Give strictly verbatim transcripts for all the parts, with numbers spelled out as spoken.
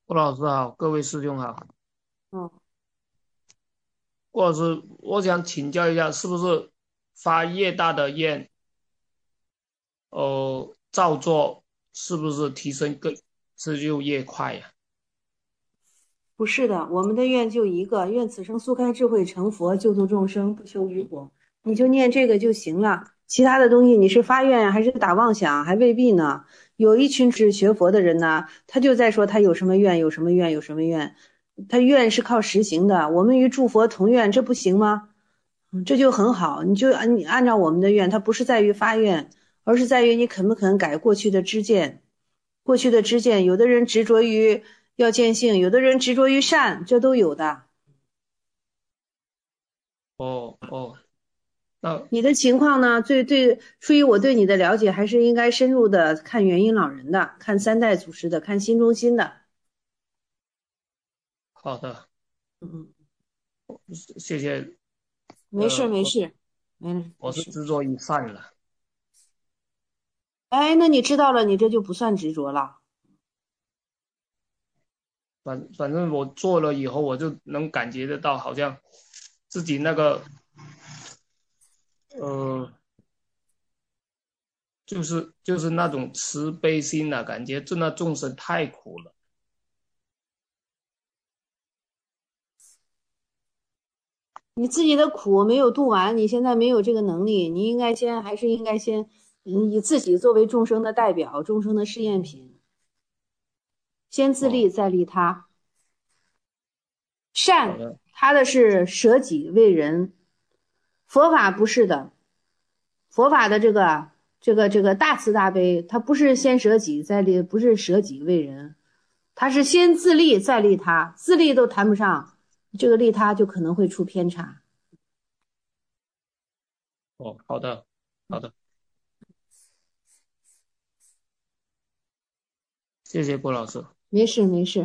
郭老师好，各位师兄好。 嗯， 郭老师，我想请教一下，是不是发越大的愿，呃，照做是不是提升更成就越快呀？ 不是的，我们的愿就一个，愿此生速开智慧成佛，救度众生，不求于果。你就念这个就行了，其他的东西你是发愿还是打妄想，还未必呢。有一群是学佛的人呢，他就在说他有什么愿，有什么愿，有什么愿，他愿是靠实行的。我们与诸佛同愿，这不行吗？嗯，这就很好，你就按你按照我们的愿，它不是在于发愿，而是在于你肯不肯改过去的知见。过去的知见，有的人执着于要见性，有的人执着于善，这都有的。 哦哦，那你的情况呢？最对，出于我对你的了解，还是应该深入的看元音老人的，看三代祖师的，看心中心的。 好的， 嗯， 谢谢。 没事呃，我没事，没没我是事。 执着于善了。 哎，那你知道了，你这就不算执着了。 反反正我做了以后，我就能感觉得到，好像自己那个呃，就是就是那种慈悲心啊，感觉这那众生太苦了。 你自己的苦没有度完，你现在没有这个能力，你应该先还是应该先嗯以自己作为众生的代表，众生的试验品，先自哦， 利再利他。善， 好的。 他的是舍己为人，佛法不是的。佛法的这个这个这个大慈大悲，它不是先舍己再利，不是舍己为人，它是先自利再利他，自利都谈不上，这个利他就可能会出偏差。 哦，好的，好的，谢谢郭老师。 没事没事。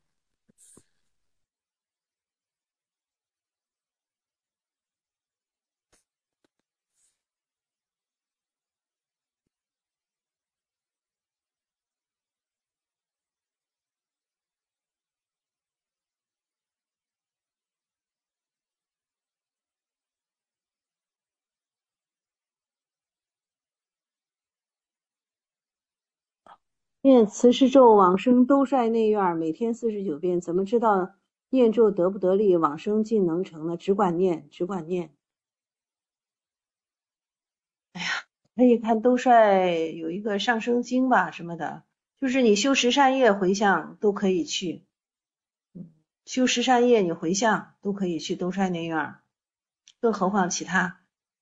念慈氏咒往生兜率内院，每天四十九遍。怎么知道念咒得不得力，往生尽能成呢？只管念，只管念。可以看兜率有一个上升经吧什么的，就是你修十善业回向都可以去。修十善业你回向都可以去兜率内院，更何况其他，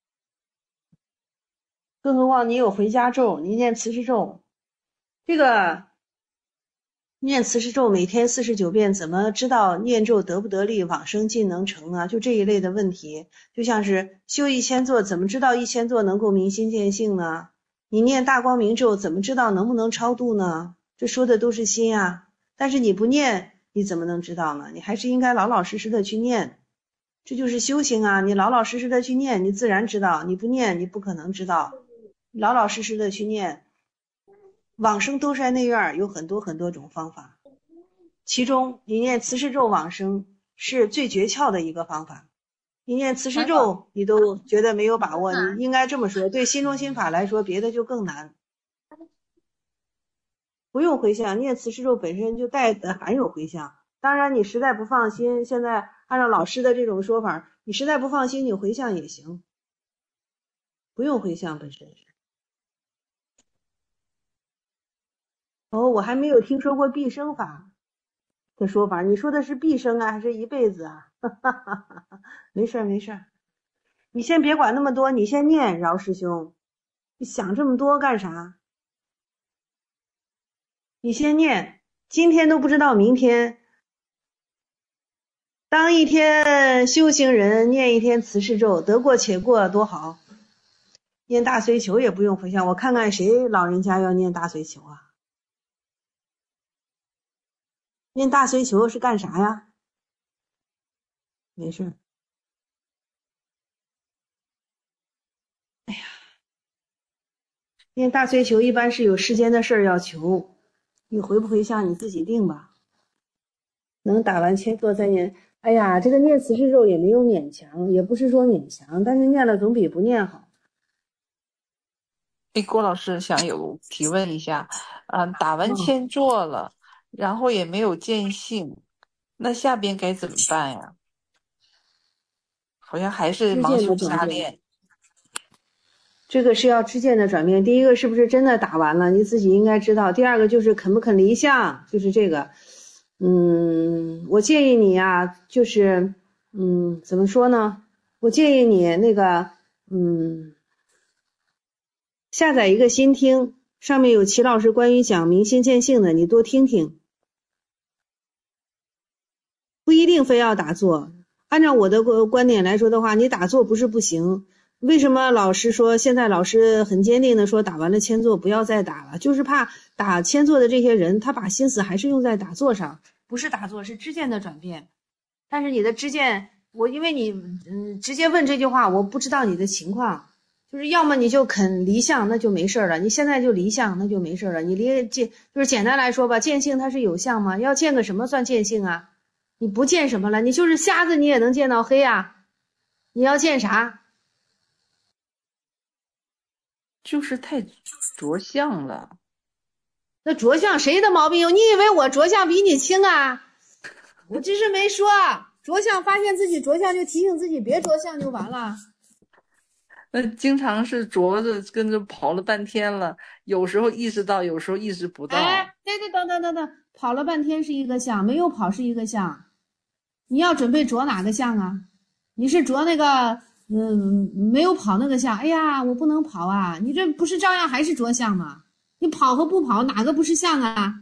更何况你有回家咒，你念慈氏咒，这个念慈氏咒每天四十九遍，怎么知道念咒得不得力，往生尽能成呢？就这一类的问题，就像是修一千座，怎么知道一千座能够明心见性呢？你念大光明咒，怎么知道能不能超度呢？这说的都是心啊，但是你不念，你怎么能知道呢？你还是应该老老实实的去念，这就是修行啊！你老老实实的去念，你自然知道；你不念，你不可能知道。老老实实的去念，往生兜率内院有很多很多种方法。其中你念慈氏咒往生是最诀窍的一个方法。你念慈氏咒，你都觉得没有把握，你应该这么说。对心中心法来说，别的就更难。不用回向，念慈氏咒本身就带的含有回向。当然，你实在不放心，现在按照老师的这种说法，你实在不放心，你回向也行，不用回向本身是。哦，我还没有听说过毕生法的说法，你说的是毕生啊，还是一辈子啊？没事没事。你先别管那么多，你先念饶师兄，你想这么多干啥？你先念，今天都不知道明天。当一天修行人念一天慈氏咒，得过且过多好。念大随求也不用回向，我看看谁老人家要念大随求啊？念大随求是干啥呀？没事，念大随求一般是有世间的事儿要求，你回不回向你自己定吧。 能打完千座再念。哎呀，这个念慈氏咒也没有勉强，也不是说勉强，但是念了总比不念好。 哎，郭老师想有提问一下，嗯、呃，打完嗯， 千座了，然后也没有见性，那下边该怎么办呀？好像还是知见的盲修转变， 瞎练。 这个是要知见的转变。第一个是不是真的打完了，你自己应该知道。第二个就是肯不肯离相，就是这个。嗯，我建议你呀、就是嗯，怎么说呢？我建议你那个嗯，下载一个心听，上面有齐老师关于讲明心见性的，你多听听。不一定非要打坐。按照我的观点来说的话，你打坐不是不行。为什么老师说现在老师很坚定的说打完了千坐不要再打了，就是怕打千坐的这些人他把心思还是用在打坐上，不是打坐，是知见的转变。但是你的知见，我因为你嗯直接问这句话，我不知道你的情况，就是要么你就肯离相，那就没事了。你现在就离相，那就没事了。你离见就是简单来说吧，见性它是有相吗？要见个什么算见性啊？你不见什么了？你就是瞎子，你也能见到黑啊！你要见啥？ 就是太着相了。 那着相谁的毛病有？你以为我着相比你轻啊？我只是没说，着相发现自己着相就提醒自己别着相就完了。 那经常是着着跟着跑了半天了，有时候意识到，有时候意识不到。 哎，对对，等等等等，跑了半天是一个相，没有跑是一个相。你要准备着哪个相啊？你是着那个嗯没有跑那个相？哎呀，我不能跑啊！你这不是照样还是着相吗？你跑和不跑哪个不是相啊？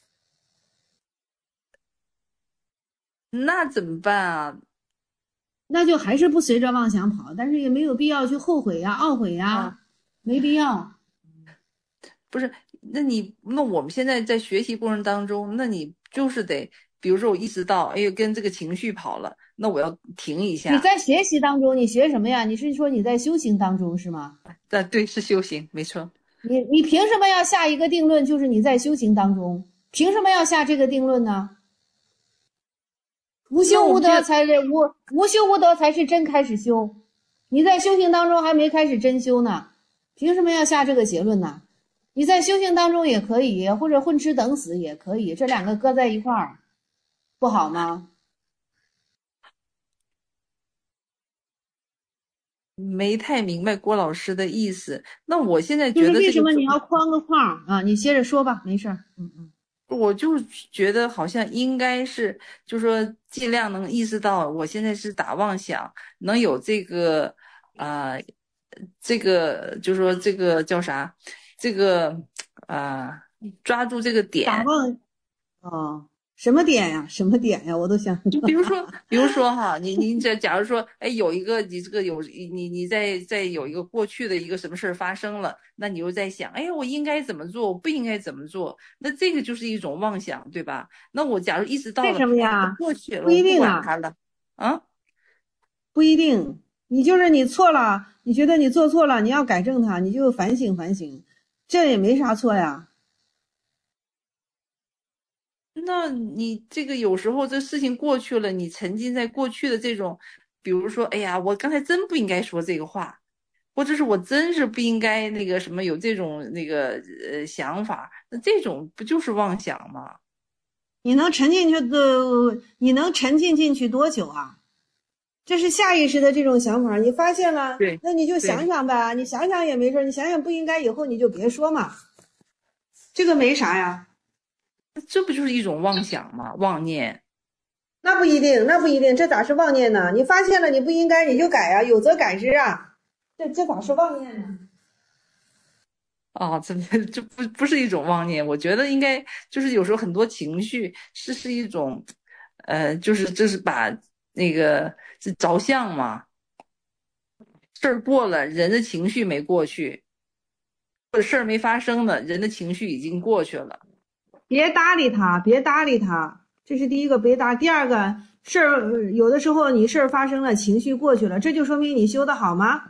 那怎么办啊？ 那就还是不随着妄想跑，但是也没有必要去后悔呀、懊悔呀， 啊， 没必要。 不是，那你那我们现在在学习过程当中，那你就是得，比如说我意识到，哎呦，跟这个情绪跑了，那我要停一你下。 在学习当中，你学什么呀？你是说你在修行当中是吗？ 但对，是修行，没错。 你你凭什么要下一个定论？就是你在修行当中，凭什么要下这个定论呢？无那修无我们这得才是无无修无得才是真开始修，你在修行当中还没开始真修呢，凭什么要下这个结论呢？你在修行当中也可以，或者混吃等死也可以，这两个搁在一块儿，不好吗？ 没太明白郭老师的意思。那我现在就是为什觉得这个么你要框个框啊？你接着说吧，没事儿。嗯嗯。 我就觉得好像应该是，就说尽量能意识到我现在是打妄想，能有这个啊、呃这个就说这个叫啥，这个啊、呃抓住这个点。 打忘哦，什么点呀？什么点呀？我都想就比如说，比如说哈，你你这假如说，哎，有一个你这个有你你在在有一个过去的一个什么事儿发生了，那你又在想，哎，我应该怎么做，我不应该怎么做，那这个就是一种妄想，对吧？那我假如意识到为了，哎， 什么呀？ 过去了， 不我不一定啊， 管它了，啊， 不一定。你就是你错了，你觉得你做错了，你要改正它，你就反省反省，这也没啥错呀。 那你这个有时候这事情过去了，你沉浸在过去的这种，比如说，哎呀，我刚才真不应该说这个话。或者是我真是不应该那个什么有这种那个呃想法，那这种不就是妄想吗？ 你能沉进去的，你能沉浸进去多久啊？这是下意识的这种想法，你发现了， 对那你就对， 想想呗，你想想也没事，你想想不应该，以后你就别说嘛，这个没啥呀。 这不就是一种妄想吗？妄念那不一定，那不一定，这咋是妄念呢？你发现了你不应该，你就改啊，有则改之啊，这这咋是妄念呢？ 啊，这这不不是一种妄念，我觉得应该就是有时候很多情绪是是一种，呃，就是就是把那个是着相嘛，事儿过了，人的情绪没过去，或者事儿没发生呢，人的情绪已经过去了。 别搭理他，别搭理他，这是第一个别搭。第二个事儿，有的时候你事儿发生了，情绪过去了，这就说明你修的好吗？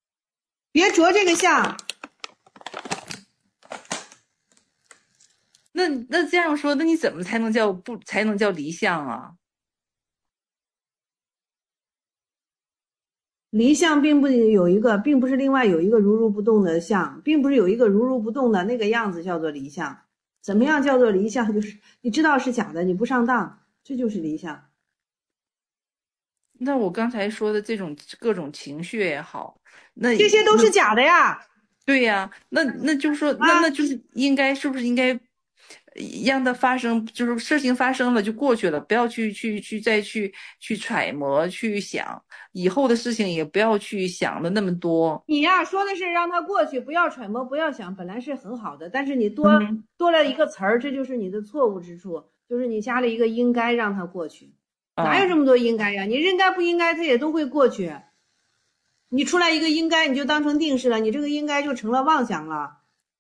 别着这个相， 那那这样说，那你怎么才能叫不才能叫离相啊？ 离相并不有一个，并不是另外有一个如如不动的相，并不是有一个如如不动的那个样子叫做离相。怎么样叫做离相？就是你知道是假的，你不上当，这就是离相。 那我刚才说的这种各种情绪也好，那这些都那是假的呀。 对呀，那那就是说，那那啊， 就是应该是不是应该让它发生，就是事情发生了就过去了，不要去去去再去去揣摩去想以后的事情，也不要去想的那么多。 你呀说的是让它过去，不要揣摩，不要想，本来是很好的，但是你多嗯多了一个词儿，这就是你的错误之处，就是你加了一个应该让它过去，哪有啊， 这么多应该呀？你应该不应该，它也都会过去。你出来一个应该，你就当成定式了，你这个应该就成了妄想了。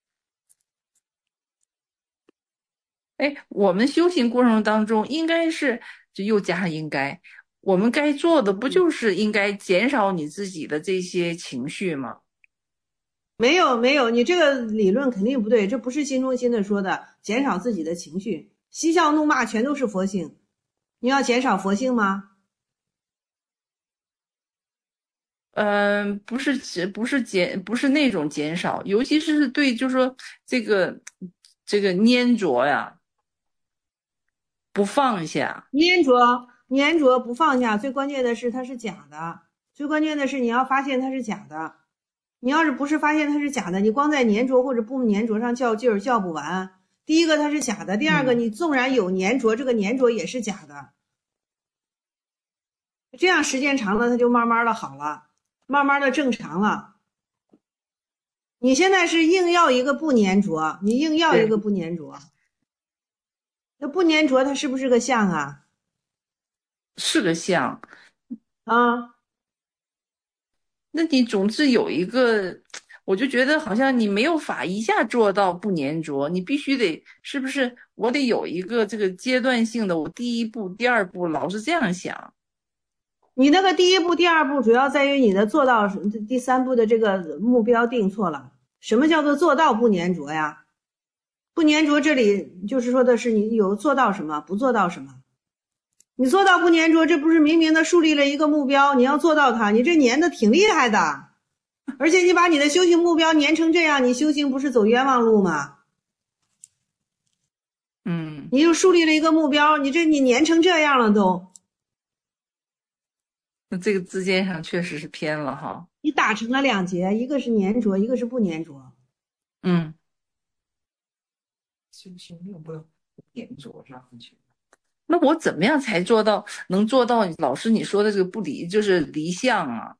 哎，我们修行过程当中应该是就又加上应该，我们该做的不就是应该减少你自己的这些情绪吗？ 没有没有，你这个理论肯定不对，这不是心中心的说的，减少自己的情绪，嬉笑怒骂全都是佛性，你要减少佛性吗？ 嗯，不是减，不是减，不是那种减少，尤其是对，就是说这个这个粘着呀，不放下。 粘着粘着不放下，最关键的是它是假的，最关键的是你要发现它是假的。你要是不是发现它是假的，你光在粘着或者不粘着上较劲儿较不完。第一个它是假的，第二个嗯， 你纵然有粘着，这个粘着也是假的。这样时间长了，它就慢慢的好了，慢慢的正常了。你现在是硬要一个不粘着，你硬要一对， 个不粘着，那不粘着它是不是个相啊？ 是个相。 啊， 那你总是有一个，我就觉得好像你没有法一下做到不粘着，你必须得，是不是？我得有一个这个阶段性的，我第一步、第二步老是这样想。 你那个第一步、第二步主要在于你的做到第三步的这个目标定错了。什么叫做做到不粘着呀？不粘着这里就是说的是你有做到什么，不做到什么。你做到不粘着，这不是明明的树立了一个目标，你要做到它，你这粘的挺厉害的。而且你把你的修行目标粘成这样，你修行不是走冤枉路吗？ 嗯， 你就树立了一个目标，你这你粘成这样了都， 那这个之间上确实是偏了哈。 你打成了两截，一个是粘着，一个是不粘着。 嗯，修行用不了粘着上去。那我怎么样才做到能做到老师你说的这个不离，就是离相啊？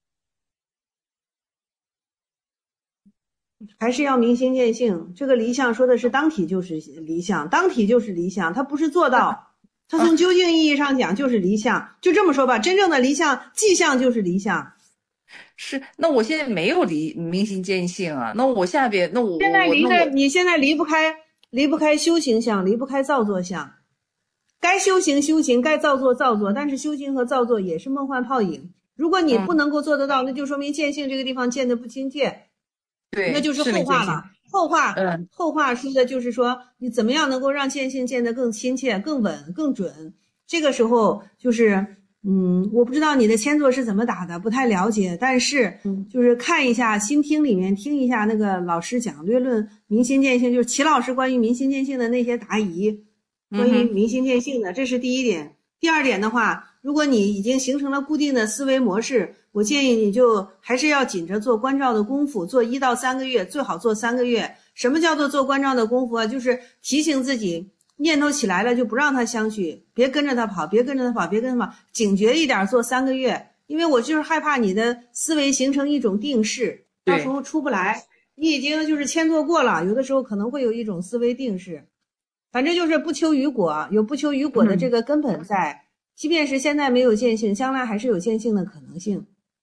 还是要明心见性。这个离相说的是当体就是离相，当体就是离相，它不是做到，它从究竟意义上讲就是离相。就这么说吧，真正的离相，迹象就是离相。 是，那我现在没有离明心见性啊，那我下边，那我现在离的， 我我那我你现在离不开，离不开修行相，离不开造作相。该修行修行，该造作造作，但是修行和造作也是梦幻泡影。如果你不嗯， 能够做得到，那就说明见性这个地方见得不亲切。那对， 就是是没见性。 后话了。后话， 嗯， 后话说的就是说，你怎么样能够让见性见得更亲切、更稳、更准？这个时候就是，嗯，我不知道你的签座是怎么打的，不太了解，但是就是看一下心听里面听一下那个老师讲略论明心见性，就是齐老师关于明心见性的那些答疑，关于嗯哼， 明心见性的，这是第一点。第二点的话，如果你已经形成了固定的思维模式，我建议你就还是要紧着做关照的功夫，做一到三个月，最好做三个月。什么叫做做关照的功夫啊？就是提醒自己，念头起来了就不让它相续，别跟着它跑，别跟着它跑，别跟着它跑，警觉一点，做三个月。因为我就是害怕你的思维形成一种定式，到时对， 候出不来。你已经就是签做过了，有的时候可能会有一种思维定式。反正就是不求于果，有不求于果的这嗯， 个根本在，即便是现在没有见性，将来还是有见性的可能性。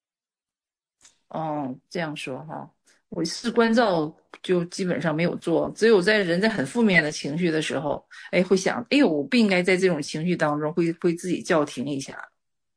哦，这样说哈，我是关照就基本上没有做，只有在人在很负面的情绪的时候，哎，会想，哎呦，我不应该在这种情绪当中，会会自己叫停一下。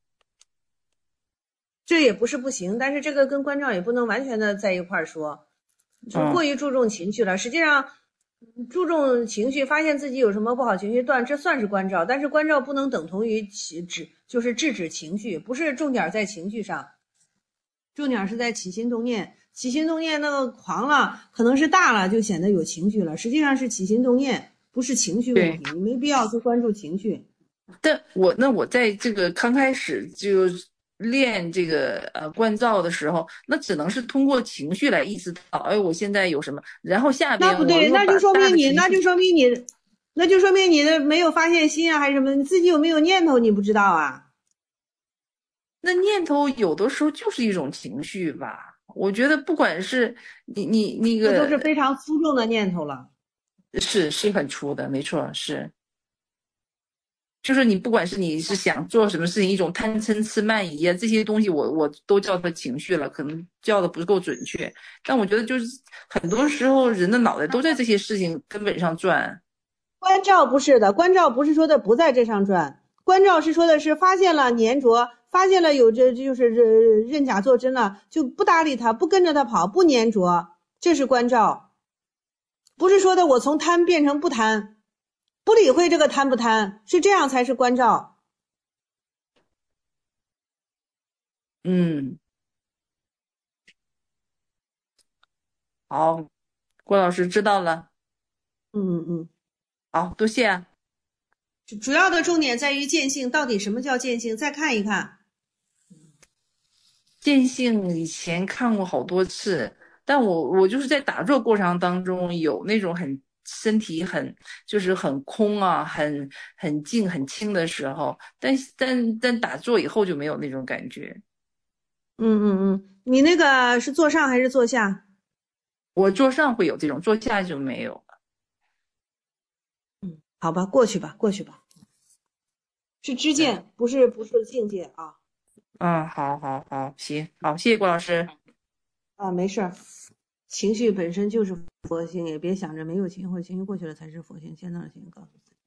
这也不是不行，但是这个跟关照也不能完全的在一块儿说，就嗯过于注重情绪了。实际上， 注重情绪，发现自己有什么不好情绪断，这算是关照，但是关照不能等同于起止，就是制止情绪，不是重点在情绪上，重点是在起心动念。起心动念那个狂了，可能是大了就显得有情绪了，实际上是起心动念，不是情绪问题，你没必要去关注情绪。 但我那我在这个刚开始就练这个呃关照的时候，那只能是通过情绪来意识到，哎，我现在有什么，然后下边那不对，那就说明你，那就说明你，那就说明你的没有发现心啊，还是什么？你自己有没有念头，你不知道啊？ 那念头有的时候就是一种情绪吧。我觉得不管是你你那个， 这都是非常粗重的念头了。 是是很粗的，没错，是。就是你不管是你是想做什么事情，一种贪嗔痴慢疑啊，这些东西我我都叫它情绪了，可能叫的不够准确。但我觉得就是很多时候人的脑袋都在这些事情根本上转。 关照不是的，关照不是说的不在这上转，关照是说的是发现了粘着，发现了有这就是认假作真了，就不搭理他，不跟着他跑，不粘着，这是关照。不是说的我从贪变成不贪，不理会这个贪不贪，是这样才是关照。 嗯，好，郭老师知道了。 嗯嗯， 好，多谢啊。 主要的重点在于见性，到底什么叫见性？再看一看。 见性以前看过好多次，但我我就是在打坐过程当中有那种很身体很就是很空啊，很很静很轻的时候，但但但打坐以后就没有那种感觉。 嗯嗯嗯，你那个是坐上还是坐下？ 我坐上会有这种，坐下就没有。 嗯，好吧，过去吧，过去吧。是知见，不是不是境界啊。 嗯，好好好，行，好，谢谢郭老师。 啊，没事儿，情绪本身就是佛性，也别想着没有情绪或者情绪过去了才是佛性，现在的情绪告诉自己。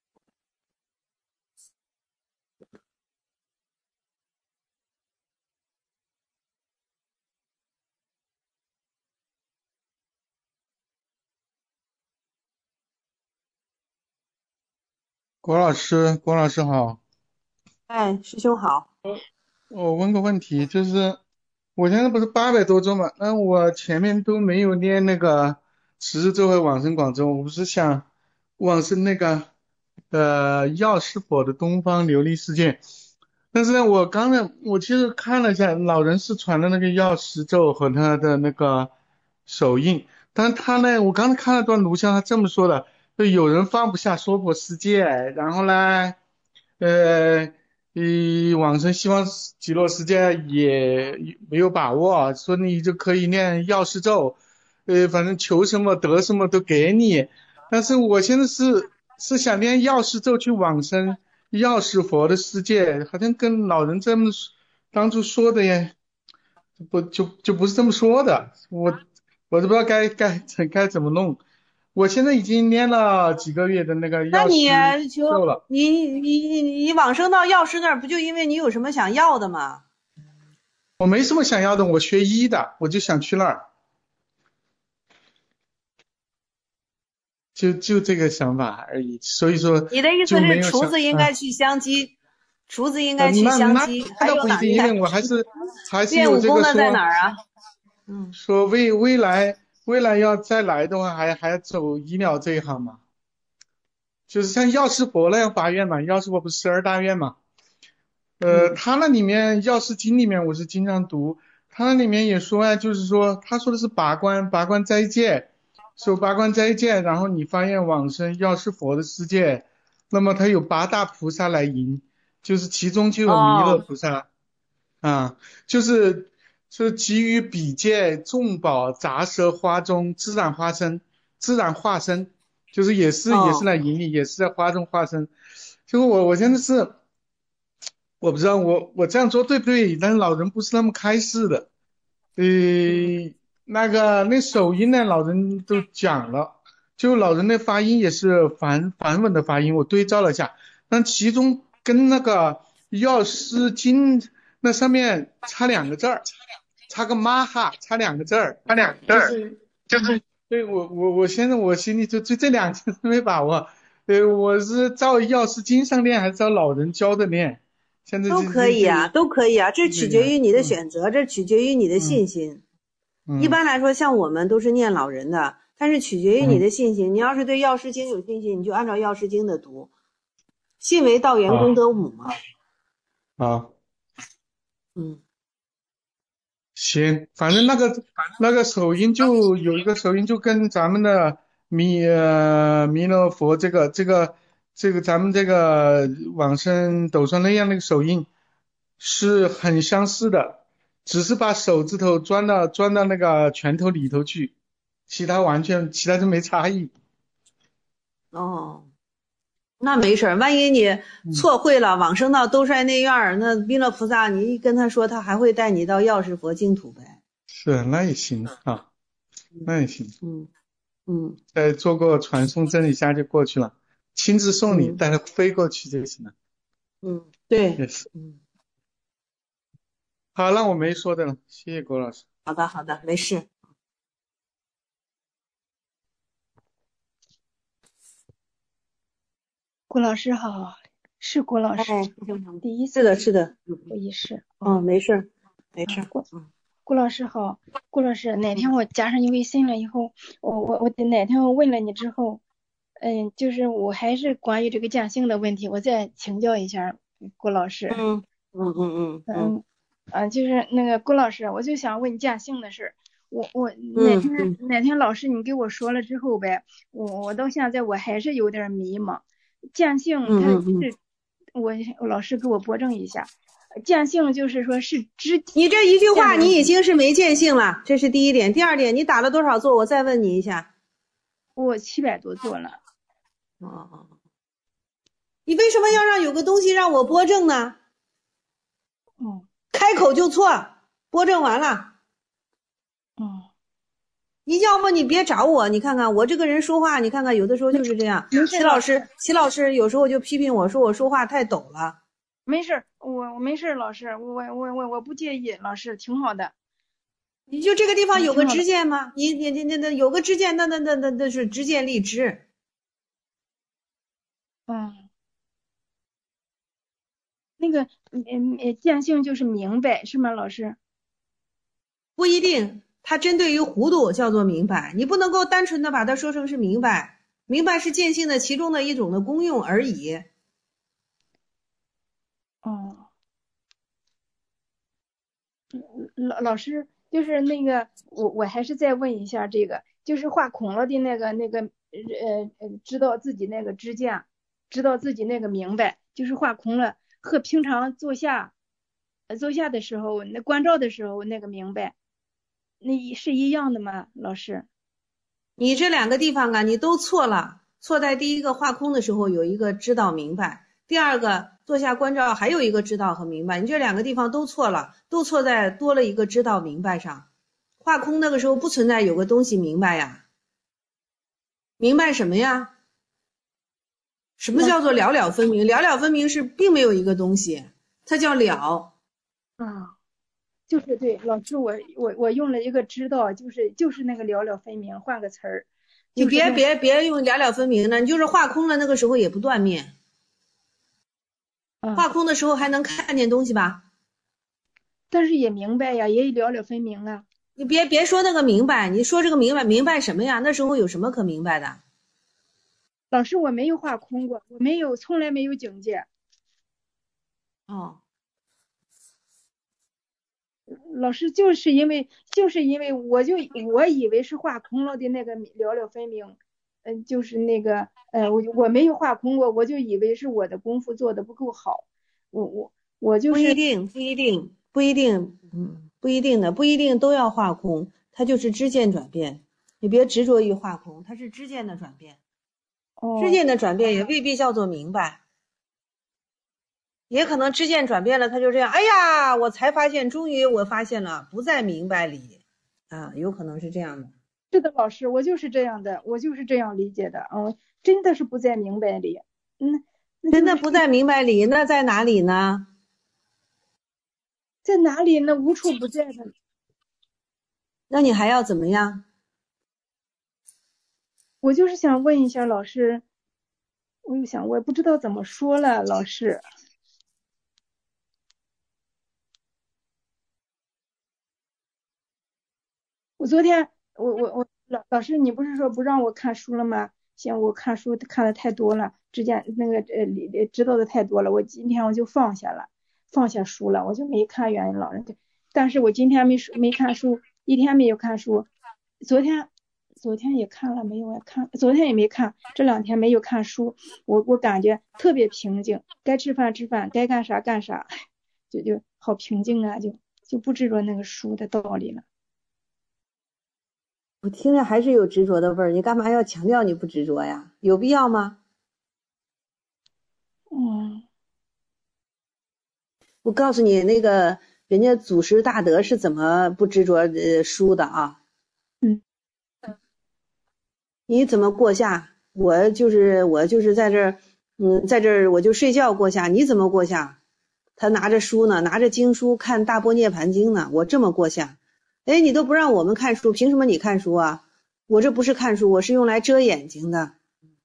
郭老师，郭老师好。 哎，师兄好。 我问个问题，就是我现在不是八百多周嘛，那我前面都没有念那个十字咒和往生广咒，我不是想往生那个呃药师佛的东方琉璃世界，但是呢，我刚才我其实看了一下老人是传的那个药师咒和他的那个手印，但他呢，我刚才看了段录像，他这么说的，就有人放不下娑婆世界，然后呢，呃。你往生西方极乐世界也没有把握，说你就可以念药师咒，呃，反正求什么得什么都给你。但是我现在是是想念药师咒去往生药师佛的世界，好像跟老人这么当初说的耶，不就就不是这么说的，我我都不知道该该该怎么弄。我现在已经念了几个月的那个那你药师咒了。 你你你你往生到药师那儿，不就因为你有什么想要的吗？ 我没什么想要的，我学医的，我就想去那儿，就就这个想法而已。所以说， 你的意思是厨子应该去香积，厨子应该去香积，还有哪？ 那不一定，因为我还是还是练武功的有这个说， 在哪儿啊？嗯， 说未未来未来要再来的话，还还要走医疗这一行嘛，就是像药师佛那样发愿嘛，药师佛不是十二大愿嘛，呃， 嗯他那里面药师经里面我是经常读，他那里面也说啊，就是说他说的是拔关拔关斋戒。受八关斋戒，然后你发愿往生药师佛的世界，那么他有八大菩萨来迎，就是其中就有弥勒菩萨、哦、啊，就是是给予比界众宝杂蛇花中自然化身，自然化身，就是也是、哦、也是来迎你，也是在花中化身。结果我我现在是我不知道我我这样做对不对，但是老人不是那么开示的，呃。嗯那个那手音呢，老人都讲了，就老人的发音也是梵梵文的发音，我对照了一下，但其中跟那个药师经那上面差两个字儿，差个玛哈，差两个字儿，差两个字儿，就是就是对我我我现在我心里就就这两件事没把握。呃，我是照药师经上练还是照老人教的练？现在都这这这可以啊，都可以啊，这这个呀， 取决于你的嗯选择，这取决于你的信嗯心。一嗯般来说，像我们都是念老人的，但是取决于你嗯， 的信心。你要是对药师经有信心，你就按照药师经的读，信为道源功好德母嘛。 好。 嗯行，反正那个那个手印就有一个手印，就跟咱们的弥呃弥勒佛这个这个这个咱们这个往生斗双那样那个手印是很相似的，只是把手指头钻到钻到那个拳头里头去，其他完全其他就没差异。 哦，那没事儿，万一你嗯， 错会了，往生到兜率内院儿，那弥勒菩萨你一跟他说，他还会带你到药师佛净土呗。 是，那也行啊，那也行， 嗯嗯再做个传送阵一下就过去了，亲自送你， 嗯带他飞过去就行了， 嗯，对， 也是。 嗯， 好，那我没说的了，谢谢郭老师。 好的好的，没事。 郭老师好，是郭老师， 哎， 第一次是的是的， 不一世。 嗯， 哦， 没事儿没事啊， 儿。 郭嗯郭老师好，郭老师，哪天我加上你微信了以后，我我我得哪天我问了你之后，嗯，就是我还是关于这个降性的问题，我再请教一下郭老师。 嗯嗯嗯嗯嗯嗯，啊，就是那个郭老师，我就想问降性的事儿。我我哪嗯天嗯哪天老师你给我说了之后呗，我我到现在我还是有点迷茫。降性它嗯嗯嗯， 是，我我老师给我驳正一下，降性就是说是直你这一句话降的问题。 你已经是没见性了，这是第一点。第二点，你打了多少坐？我再问你一下。 我七百多做了。 哦，你为什么要让有个东西让我拨正呢？ 哦开口就错，拨正完了。 哦， 你要不你别找我，你看看我这个人说话，你看看有的时候就是这样。 没事老齐老师，齐老师有时候就批评我说我说话太抖了。 没事，我我没事，老师，我我我我不介意，老师挺好的。 你就这个地方有个挺好的知见吗？你你你你那有个知见，那那那那那是知见立知。 嗯，那个嗯嗯，见性就是明白是吗，老师？ 不一定，它针对于糊涂叫做明白，你不能够单纯的把它说成是明白，明白是见性的其中的一种的功用而已。 哦，老老师就是那个，我我还是再问一下这个，就是画空了的那个那个呃呃，知道自己那个支架，知道自己那个明白，就是画空了，和平常坐下，呃坐下的时候那关照的时候那个明白，那是一样的吗，老师？ 你这两个地方啊，你都错了。错在第一个画空的时候有一个知道明白，第二个坐下关照还有一个知道和明白，你这两个地方都错了，都错在多了一个知道明白上。画空那个时候不存在有个东西明白呀，明白什么呀？什么叫做了了分明？了了分明是并没有一个东西，它叫了。 啊，就是对，老师我我我用了一个知道，就是就是那个了了分明，换个词儿。 你别就是那别别用了了分明的，你就是画空了，那个时候也不断灭。 啊， 画空的时候还能看见东西吧？ 但是也明白呀，也了了分明啊。 你别别说那个明白，你说这个明白明白什么呀？那时候有什么可明白的？ 老师，我没有画空过，我没有，从来没有境界。 哦， 老师就是因为就是因为我就我以为是画空了的那个了了分明，嗯、就是那个呃我我没有画空过，我就以为是我的功夫做的不够好，我我我就不一是定，不一定，不一定，嗯，不一定的，不一定都要画空，它就是知见转变。你别执着于画空，它是知见的转变， 哦知见的转变也未必叫做明白，也可能知见转变了，他就这样，哎呀，我才发现，终于我发现了，不在明白里，啊，有可能是这样的。 是的，老师，我就是这样的，我就是这样理解的，嗯，真的是不在明白里，嗯，那就是真的不在明白里，那在哪里呢？ 在哪里呢？无处不在的。 那你还要怎么样？ 我就是想问一下老师，我又想我也不知道怎么说了，老师。我昨天我我我老老师，你不是说不让我看书了吗？嫌我看书看的太多了，之前那个呃里里知道的太多了，我今天我就放下了，放下书了，我就没看原因老人。但是我今天没没看书，一天没有看书。昨天昨天也看了没有？看昨天也没看，这两天没有看书，我我感觉特别平静，该吃饭吃饭，该干啥干啥，就就好平静啊，就就不执着那个书的道理了。 我听着还是有执着的味儿，你干嘛要强调你不执着呀？有必要吗？ 嗯， 我告诉你，那个人家祖师大德是怎么不执着呃书的啊？ 嗯， 你怎么过夏？我就是我就是在这儿，嗯，在这儿我就睡觉过夏。你怎么过夏？他拿着书呢，拿着经书看《大般涅盘经》呢。我这么过夏。哎，你都不让我们看书，凭什么你看书啊？我这不是看书，我是用来遮眼睛的。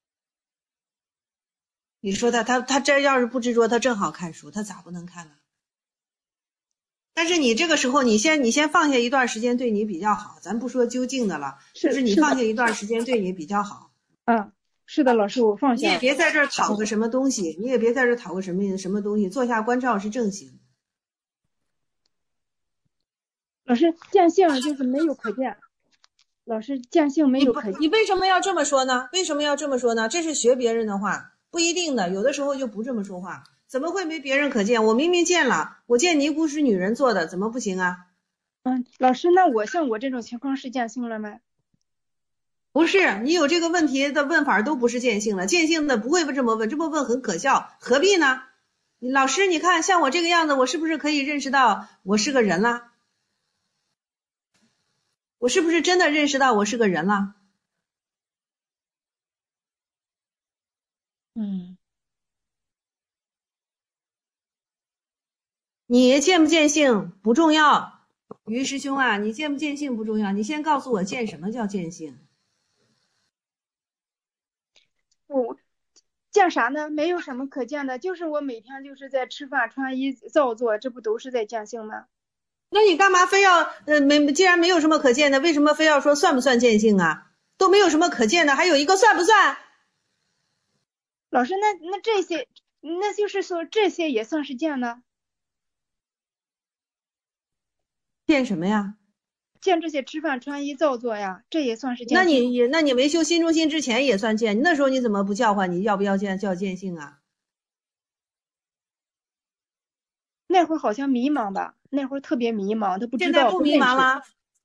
你说他他他这要是不执着，他正好看书，他咋不能看呢？但是你这个时候，你先你先放下一段时间，对你比较好。咱不说究竟的了， 是就是你放下一段时间，对你比较好。 啊，是的，老师，我放你下。 也别在这儿讨个什么东西，你也别在这儿讨个什么什么东西，坐下观照是正行。 老师，见性就是没有可见。老师，见性没有可见。 你为什么要这么说呢？为什么要这么说呢？这是学别人的话，不一定的，有的时候就不这么说话。怎么会没别人可见？我明明见了，我见尼姑是女人做的，怎么不行啊？ 嗯，老师，那我像我这种情况是见性了吗？ 不是，你有这个问题的问法都不是见性了，见性的不会这么问，这么问很可笑，何必呢？你老师，你看像我这个样子，我是不是可以认识到我是个人了？我是不是真的认识到我是个人了？ 嗯， 你见不见性不重要，于师兄啊，你见不见性不重要，你先告诉我见什么叫见性？ 我见啥呢？没有什么可见的，就是我每天就是在吃饭、穿衣、造作，这不都是在见性吗？ 那你干嘛非要呃没既然没有什么可见的，为什么非要说算不算见性啊？都没有什么可见的，还有一个算不算？ 老师，那那这些，那就是说这些也算是见呢？ 见什么呀？ 见这些吃饭、穿衣、造作呀，这也算是见性。 那你那你没修心中心之前也算见，那时候你怎么不叫唤你要不要见叫见性啊？ 那会儿好像迷茫吧，那会儿特别迷茫，他不知道。 现在不迷茫了。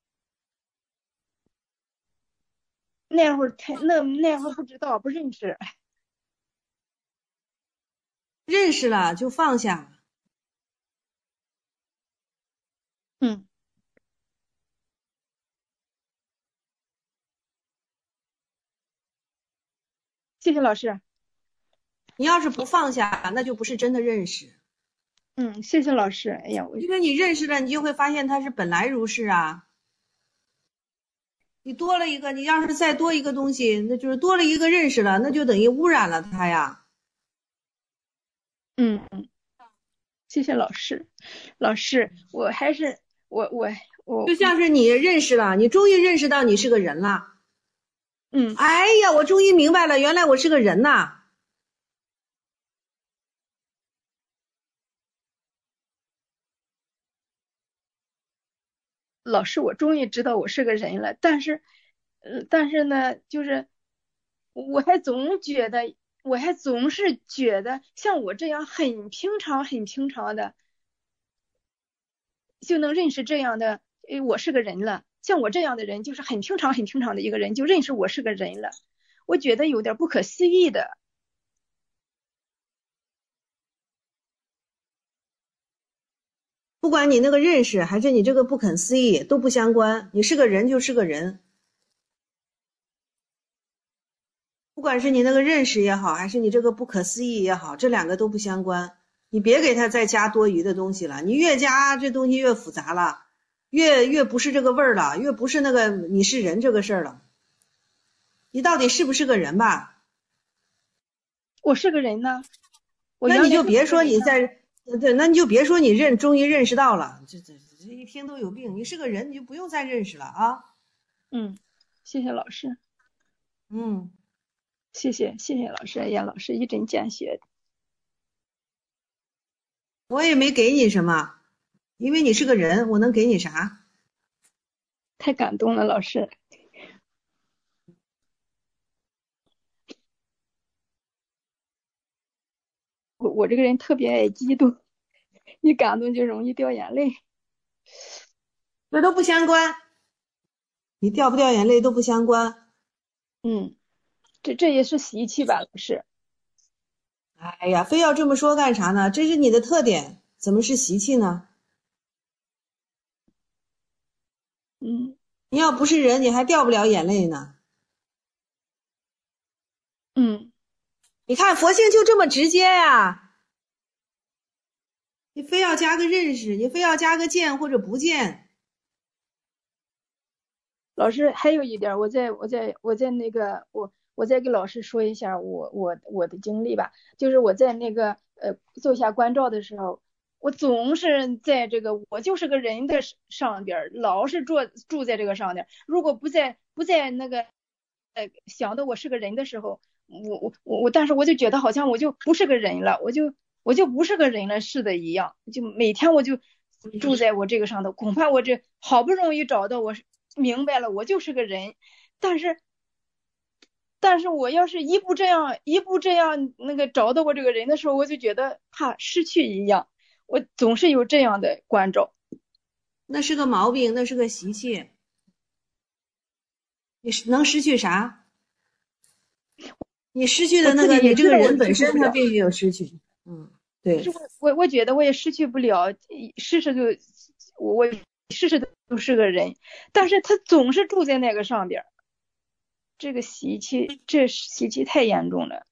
那会儿太那那会儿不知道，不认识。 认识了就放下。 嗯。谢谢老师。 你要是不放下，那就不是真的认识。 嗯，谢谢老师。哎呀，我因为你认识了，你就会发现它是本来如是啊。你多了一个，你要是再多一个东西，那就是多了一个认识了，那就等于污染了它呀。 嗯，谢谢老师。老师，我还是我我我就像是你认识了，你终于认识到你是个人了。 嗯， 哎呀，我终于明白了，原来我是个人呐。 老师，我终于知道我是个人了，但是，呃，但是呢，就是我还总觉得，我还总是觉得像我这样很平常、很平常的，就能认识这样的，呃，我是个人了。像我这样的人，就是很平常、很平常的一个人，就认识我是个人了。我觉得有点不可思议的。 不管你那个认识还是你这个不可思议都不相关，你是个人就是个人。不管是你那个认识也好，还是你这个不可思议也好，这两个都不相关。你别给它再加多余的东西了，你越加这东西越复杂了，越越不是这个味儿了，越不是那个你是人这个事儿了。 你到底是不是个人吧？ 我是个人呢，我那你就原来就别说你是个人呢。 在，对，那你就别说你认，终于认识到了，这这这一听都有病。你是个人，你就不用再认识了啊。 嗯，谢谢老师， 嗯， 谢谢谢谢老师，哎呀，老师一针见血， 我也没给你什么，因为你是个人，我能给你啥？ 太感动了，老师。我我这个人特别爱激动，一感动就容易掉眼泪。 这都不相关，你掉不掉眼泪都不相关。 嗯，这这也是习气吧，老师。 哎呀，非要这么说干啥呢？这是你的特点，怎么是习气呢？ 嗯你要不是人，你还掉不了眼泪呢。 嗯， 你看佛性就这么直接呀，你非要加个认识，你非要加个见或者不见。 老师还有一点，我再我再我再那个我我再给老师说一下我我我的经历吧，就是我在那个呃做下关照的时候，我总是在这个我就是个人的上边，老是住住在这个上边，如果不在不在那个呃想的我是个人的时候，我我我我，但是我就觉得好像我就不是个人了，我就我就不是个人了似的一样，就每天我就住在我这个上头，恐怕我这好不容易找到我明白了，我就是个人，但是但是我要是一步这样一步这样那个找到我这个人的时候，我就觉得怕失去一样，我总是有这样的关照。 那是个毛病，那是个习气。你能失去啥？你失去的那个， 我自己也你这个知道我人本身失去不了， 他并没有失去。嗯，对。 可是我我我觉得我也失去不了，事实就我我事实都是个人，但是他总是住在那个上边，这个习气，这习气太严重了。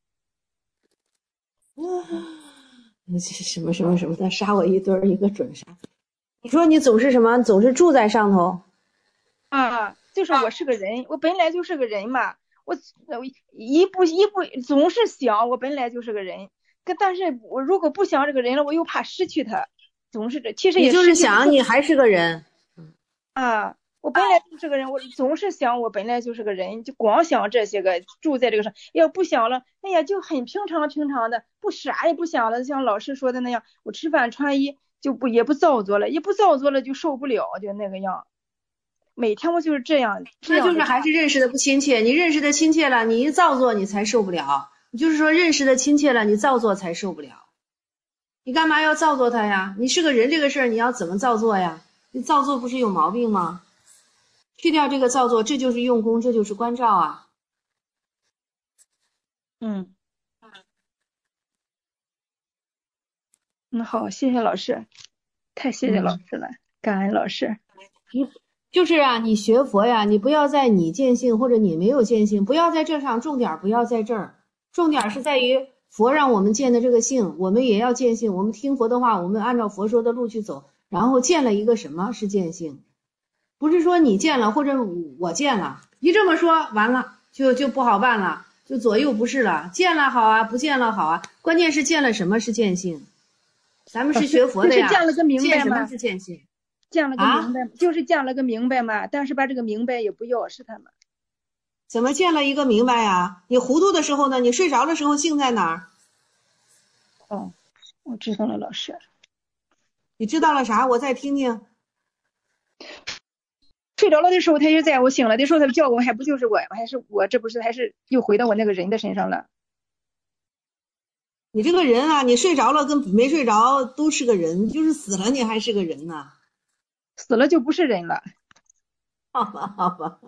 这什么什么什么的，杀我一堆儿一个准杀。你说你总是什么？总是住在上头。 啊，就是我是个人，我本来就是个人嘛，我我一步一步总是想我本来就是个人，可但是我如果不想这个人了，我又怕失去他，总是这，其实你也就是想， 失去不了你还是个人。 啊。我本来就是个人，我总是想我本来就是个人，就光想这些个住在这个上，要不想了，哎呀就很平常平常的，不啥也不想了，像老师说的那样，我吃饭穿衣就不也不造作了，也不造作了就受不了，就那个样。每天我就是这样这那就是样的。 还是认识的不亲切。你认识的亲切了，你一造作你才受不了。你就是说认识的亲切了，你造作才受不了。你干嘛要造作他呀？你是个人这个事儿，你要怎么造作呀？你造作不是有毛病吗？去掉这个造作，这就是用功，这就是关照啊。 嗯嗯，好，谢谢老师，太谢谢老嗯， 师了，感恩老师。 你就是啊，你学佛呀，你不要在你见性或者你没有见性，不要在这上，重点不要在这儿，重点是在于佛让我们见的这个性，我们也要见性。我们听佛的话，我们按照佛说的路去走，然后见了一个什么是见性，不是说你见了或者我见了，一这么说完了就就不好办了，就左右不是了。见了好啊，不见了好啊，关键是见了什么是见性。咱们是老师学佛的呀， 就是见了个明见什么白吗？ 是见性见了个明啊？ 白，就是见了个明白嘛。但是把这个明白也不要是他们。 怎么见了一个明白呀？你糊涂的时候呢？你睡着的时候性在哪儿？ 哦，我知道了，老师。 你知道了啥？我再听听。 睡着了的时候他就在，我醒了的时候他叫我，还不就是我，还是我，这不是还是又回到我那个人的身上了。 你这个人啊，你睡着了跟没睡着都是个人，就是死了你还是个人呢。 死了就不是人了。 好吧，好吧。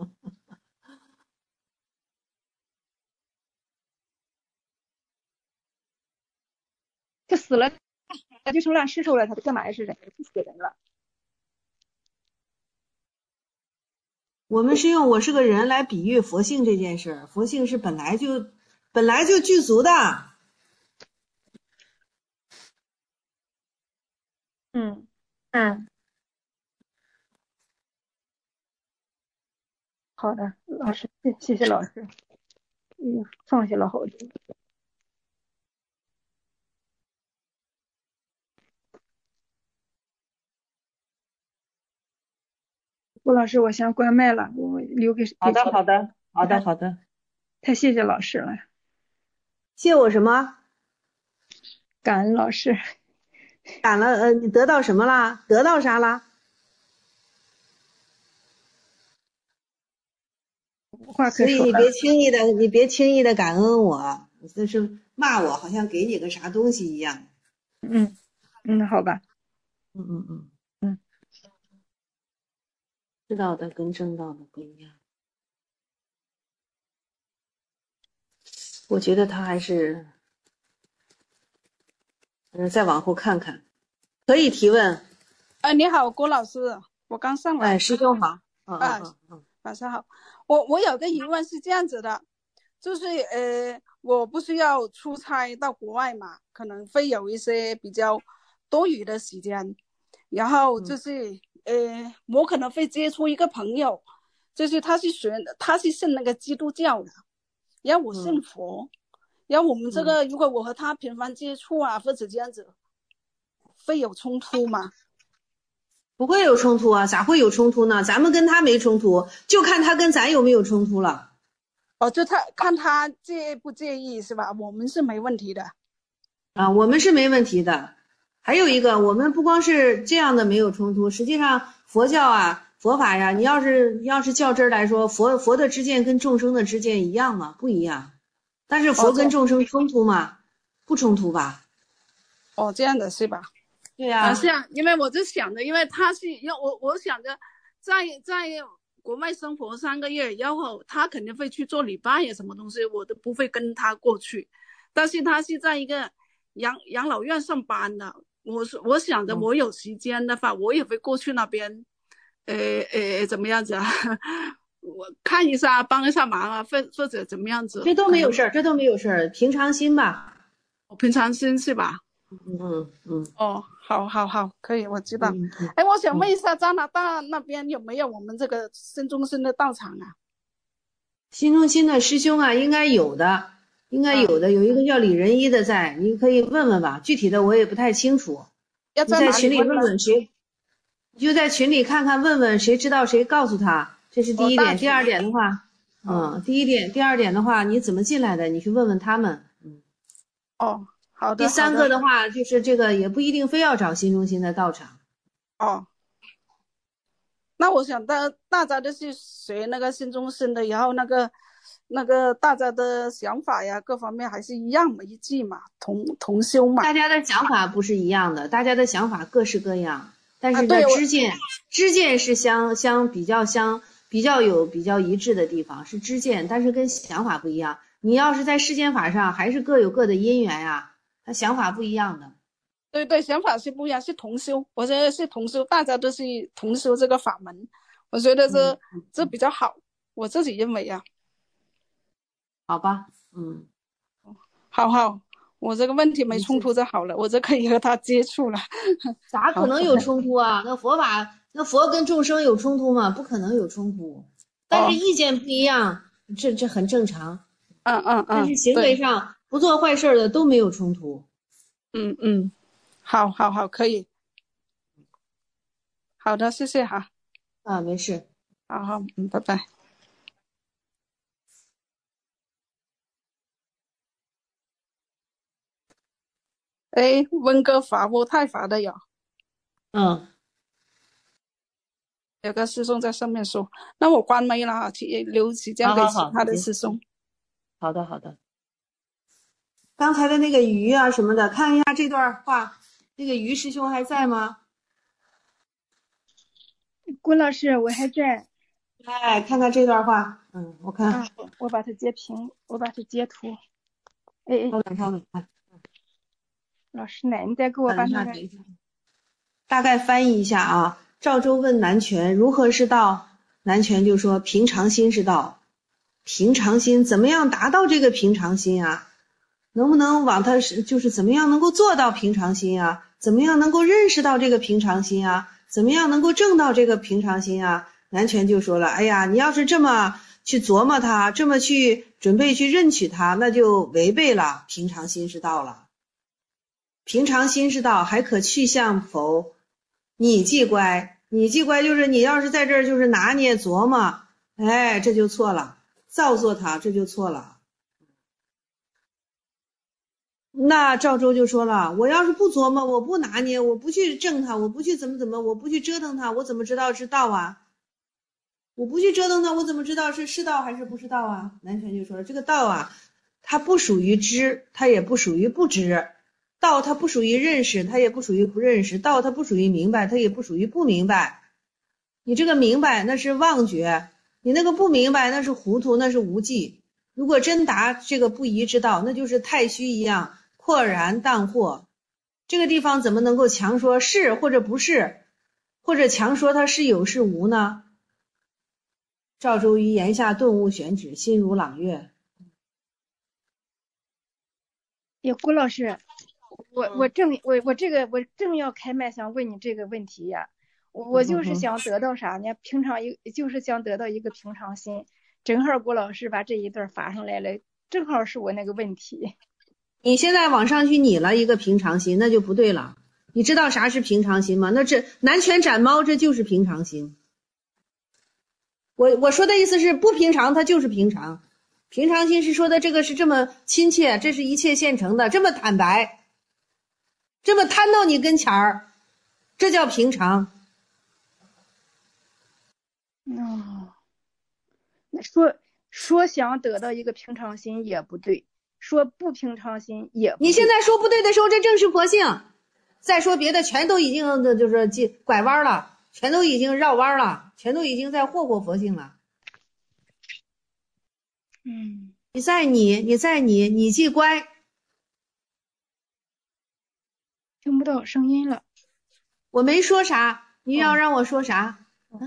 他死了，他就成烂尸首了，他干嘛还是人？不是人了。 我们是用我是个人来比喻佛性这件事儿，佛性是本来就本来就具足的。 嗯嗯， 好的，老师，谢谢谢老师，嗯，放下了好多。郭老师，我先关麦了，我留给好的， 给好的，好的，好的。 太谢谢老师了， 谢我什么？ 感恩老师。 感了，呃，你得到什么啦？得到啥啦？ 无话可所以说了。 你别轻易的，你别轻易的感恩我，你这是骂我，好像给你个啥东西一样。 嗯嗯，好吧。 嗯嗯嗯嗯， 知道的跟正道的不一样。我觉得他还是，嗯，再往后看看，可以提问。 哎，你好，郭老师，我刚上来。 哎，师兄好。嗯啊， 嗯嗯， 晚上好。我我有个疑问是这样子的，就是呃，我不是要出差到国外嘛，可能会有一些比较多余的时间，然后就是、嗯、呃，我可能会接触一个朋友，就是他是学，他是信那个基督教的，然后我信佛，嗯、然后我们这个、嗯、如果我和他频繁接触啊，或者这样子，会有冲突吗？ 不会有冲突啊，咋会有冲突呢？咱们跟他没冲突，就看他跟咱有没有冲突了。 哦，就他看他介不介意是吧？我们是没问题的。 啊，我们是没问题的。还有一个，我们不光是这样的没有冲突，实际上佛教啊、佛法呀，你要是要是较真儿来说，佛佛的知见跟众生的知见一样吗？不一样。但是佛跟众生冲突吗？哦、不冲突吧？ 哦，这样的是吧？ 对呀、啊， 是啊，因为我就想着，因为他是要我，我想着在在国外生活三个月，然后他肯定会去做礼拜呀，什么东西我都不会跟他过去。但是他是在一个养养老院上班的，我是我想着我有时间的话，嗯、我也会过去那边，呃呃怎么样子啊？我看一下，帮一下忙啊，或或者怎么样子？ 这都没有事儿，这都没有事儿，平常心吧。 平常心是吧？ 嗯嗯哦，好好好，可以，我知道。嗯嗯、哎，我想问一下，加拿大那边有没有我们这个新中心的道场啊？ 新中心的师兄啊，应该有的，应该有的，有一个叫李仁一的在，你可以问问吧。具体的我也不太清楚， 要在你在群里问问谁，你就在群里看看问问谁知道谁告诉他，这是第一点。第二点的话，嗯，第一点，第二点的话，你怎么进来的？你去问问他们。嗯， 哦。好的。 第三个的话，就是这个也不一定非要找新中心的道场。 哦，那我想大大家都是学那个新中心的，然后那个那个大家的想法呀，各方面还是一样嘛，一致嘛，同同修嘛。 大家的想法不是一样的，大家的想法各式各样，但是呢，知见知见是相相比较相比较有比较一致的地方，是知见，但是跟想法不一样。你要是在世间法上，还是各有各的因缘呀。他想法不一样的， 对对，想法是不一样，是同修，我觉得是同修，大家都是同修这个法门，我觉得这、嗯、这比较好，我自己认为啊。 好吧，嗯， 好好，我这个问题没冲突就好了，我就可以和他接触了。 咋可能有冲突啊？那佛法，那佛跟众生有冲突吗？不可能有冲突，但是意见不一样，哦、这这很正常。 嗯嗯嗯， 但是行为上。不做坏事的都没有冲突。 嗯嗯，好好好，可以。好的，谢谢哈。 啊，没事。 好好，嗯，拜拜。哎，温哥华渥太华的有。 嗯。 有个师兄在上面说，那我关麦了哈，留时间给其他的师兄。 好的好的。刚才的那个鱼啊什么的，看一下这段话，那个鱼师兄还在吗？ 郭老师，我还在。 哎，看看这段话，嗯，我看。 啊，我把它截屏，我把它截图。哎哎， 稍等稍等，看。 老师呢？你再给我把那个。 大概翻译一下啊。赵州问南拳如何是道，南拳就说平常心是道。平常心怎么样达到这个平常心啊？能不能往他就是怎么样能够做到平常心啊？怎么样能够认识到这个平常心啊？怎么样能够证到这个平常心啊？ 南拳就说了，哎呀，你要是这么去琢磨它，这么去准备去认取它，那就违背了平常心是道了。平常心是道，还可去向否？你既乖，你既乖就是你要是在这儿就是拿捏琢磨，哎，这就错了，造作它，这就错了。那赵州就说了，我要是不琢磨，我不拿捏，我不去正它，我不去怎么怎么，我不去折腾它，我怎么知道是道啊？我不去折腾它，我怎么知道是是道还是不是道啊？南拳就说了，这个道啊，它不属于知，它也不属于不知。道它不属于认识，它也不属于不认识；道它不属于明白，它也不属于不明白。你这个明白那是妄觉，你那个不明白那是糊涂，那是无记。如果真达这个不疑之道，那就是太虚一样，廓然淡惑。这个地方怎么能够强说是或者不是，或者强说它是有是无呢？赵周瑜言下顿悟选旨，心如朗月。 也郭老师，我我正我我这个我正要开麦想问你这个问题呀，我我就是想得到啥呢？平常一就是想得到一个平常心，正好郭老师把这一段发上来了，正好是我那个问题。 你现在往上去拟了一个平常心，那就不对了。你知道啥是平常心吗？那这南拳斩猫，这就是平常心。我我说的意思是不平常，它就是平常。平常心是说的这个是这么亲切，这是一切现成的，这么坦白，这么摊到你跟前儿，这叫平常。 哦，那说说想得到一个平常心也不对，说不平常心也不对。 你现在说不对的时候，这正是佛性。再说别的，全都已经的就是拐弯了，全都已经绕弯了，全都已经在霍霍佛性了。 嗯， 你在你，你在你，你既乖。 听不到声音了。 我没说啥，你要让我说啥？ 哦、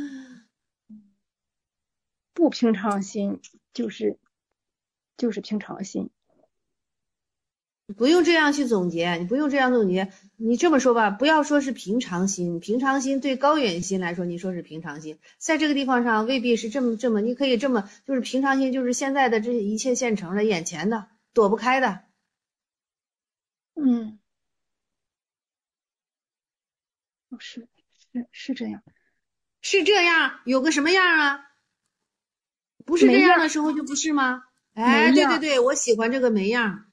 不平常心就是就是平常心。 不用这样去总结，你不用这样总结。你这么说吧，不要说是平常心，平常心对高远心来说，你说是平常心，在这个地方上未必是这么这么，你可以这么，就是平常心就是现在的这一切现成的，眼前的，躲不开的。 嗯，是是是这样， 是这样，有个什么样啊？不是这样的时候就不是吗？哎，对对对，我喜欢这个没样。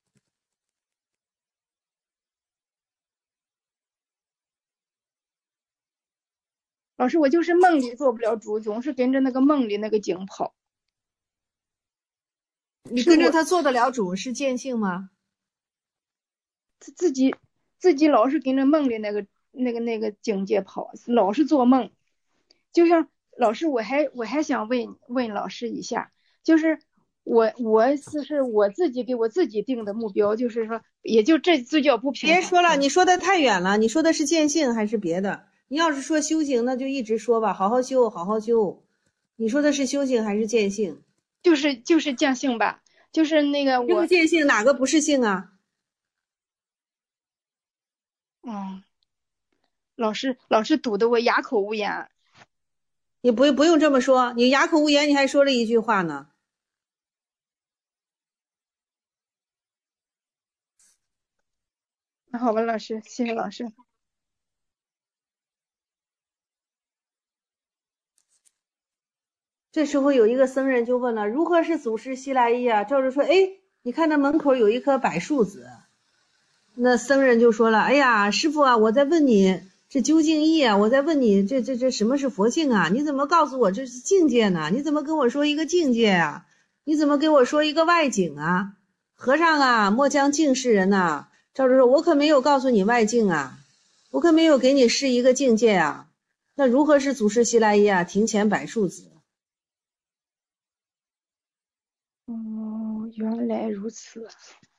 老师，我就是梦里做不了主，总是跟着那个梦里那个景跑。 你跟着他做得了主是见性吗？ 自自己自己老是跟着梦里那个那个那个境界跑，老是做梦。就像老师，我还我还想问问老师一下，就是我我是是我自己给我自己定的目标，就是说，也就这就叫不平常。 别说了，你说的太远了，你说的是见性还是别的？你要是说修行，那就一直说吧，好好修，好好修。你说的是修行还是见性？ 就是就是见性吧，就是那个我。 这个见性哪个不是性啊？ 嗯，老师老师堵得我哑口无言。 你不不用这么说，你哑口无言，你还说了一句话呢。 那好吧，老师，谢谢老师。 这时候有一个僧人就问了，如何是祖师西来意啊？照着说，哎，你看那门口有一棵柏树子。那僧人就说了，哎呀，师父啊，我在问你这究竟义啊，我在问你这这这什么是佛性啊？你怎么告诉我这是境界呢？你怎么跟我说一个境界啊？你怎么给我说一个外境啊？和尚啊，莫将境示人呐。照着说，我可没有告诉你外境啊，我可没有给你示一个境界啊。那如何是祖师西来意啊？庭前柏树子。 哦，原来如此。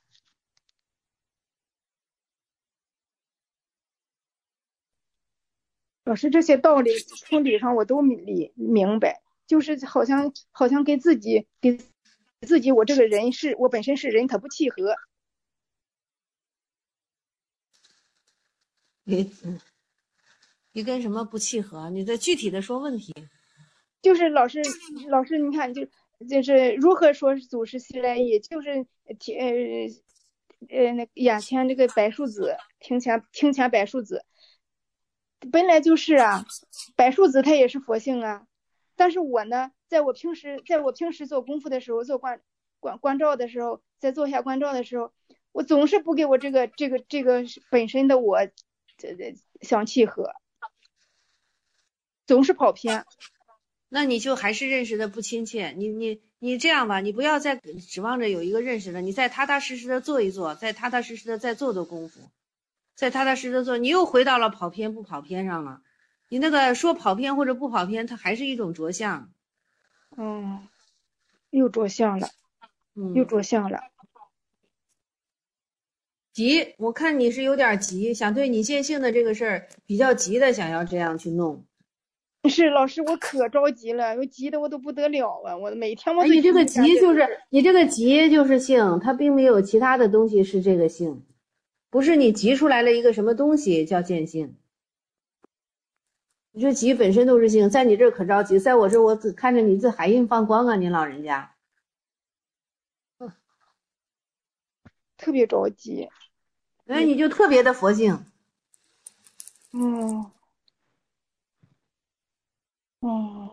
老师，这些道理从理上我都理明白，就是好像好像跟自己给自己我这个人是我本身是人，它不契合。 嗯， 你跟什么不契合？你再具体的说问题。 就是老师，老师，你看，就就是如何说是祖师西来意，就是呃呃那眼前这个柏树子，庭前庭前柏树子，本来就是啊，柏树子它也是佛性啊。但是我呢，在我平时在我平时做功夫的时候，做观观观照的时候，在做下观照的时候，我总是不给我这个这个这个本身的我这这相契合，总是跑偏。 那你就还是认识的不亲切。你你你这样吧，你不要再指望着有一个认识的，你再踏踏实实的做一做，再踏踏实实的再做做功夫，再踏踏实实的做，你又回到了跑偏不跑偏上了。你那个说跑偏或者不跑偏，它还是一种着相。 嗯，又着相了， 嗯， 又着相了。 急，我看你是有点急，想对你见性的这个事儿比较急的，想要这样去弄。 是老师，我可着急了，我急的我都不得了啊！我每天我哎， 都你这个想急就是你这个急就是性，它并没有其他的东西是这个性，不是你急出来了一个什么东西叫见性。你这急本身都是性，在你这儿可着急，在我这儿我只看着你这海印放光啊，您老人家， 特别着急。 哎，你就特别的佛性。 哦哦，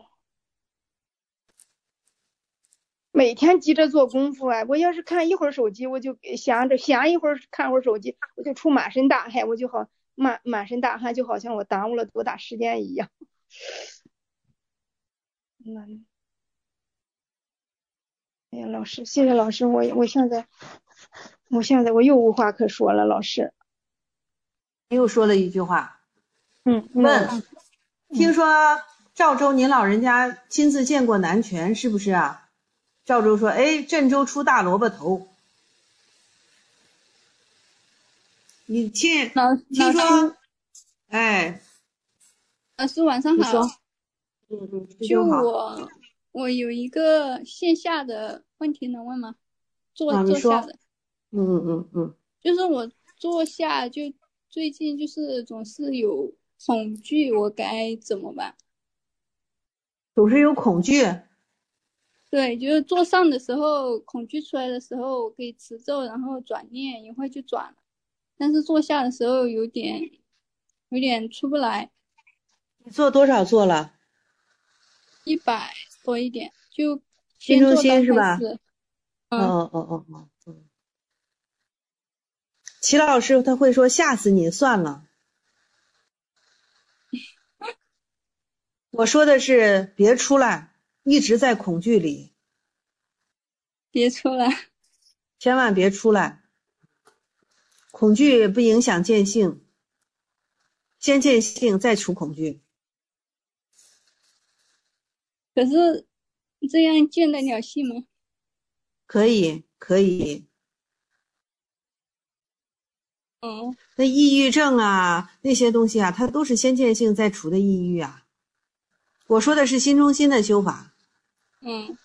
每天急着做功夫啊！我要是看一会儿手机，我就想着想一会儿看会儿手机，我就出满身大汗，我就好满满身大汗，就好像我耽误了多大时间一样。嗯，哎呀，老师，谢谢老师，我我现在，我现在我又无话可说了，老师。 又说了一句话， 嗯， 问，听说赵州您老人家亲自见过南拳，是不是啊？赵州说，哎，郑州出大萝卜头。你听， 老听说，哎， 老师晚上好。 嗯嗯， 就我我有一个线下的问题能问吗？坐、 啊、 坐下的。 嗯嗯嗯嗯。 就是我坐下就最近就是总是有恐惧，我该怎么办？ 总是有恐惧。 对，就是坐上的时候，恐惧出来的时候，我可以持咒，然后转念，一会儿就转了。但是坐下的时候有点，有点出不来。 你做多少做了？ 一百多一点，就心中心是吧？ 嗯哦哦哦哦哦。齐老师他会说吓死你算了。我说的是别出来，一直在恐惧里。 别出来。 千万别出来。恐惧不影响见性，先见性再除恐惧。 可是这样见得了性吗？ 可以可以。 嗯， 那抑郁症啊那些东西啊，它都是先见性再除的抑郁啊。我说的是心中心的修法。 嗯，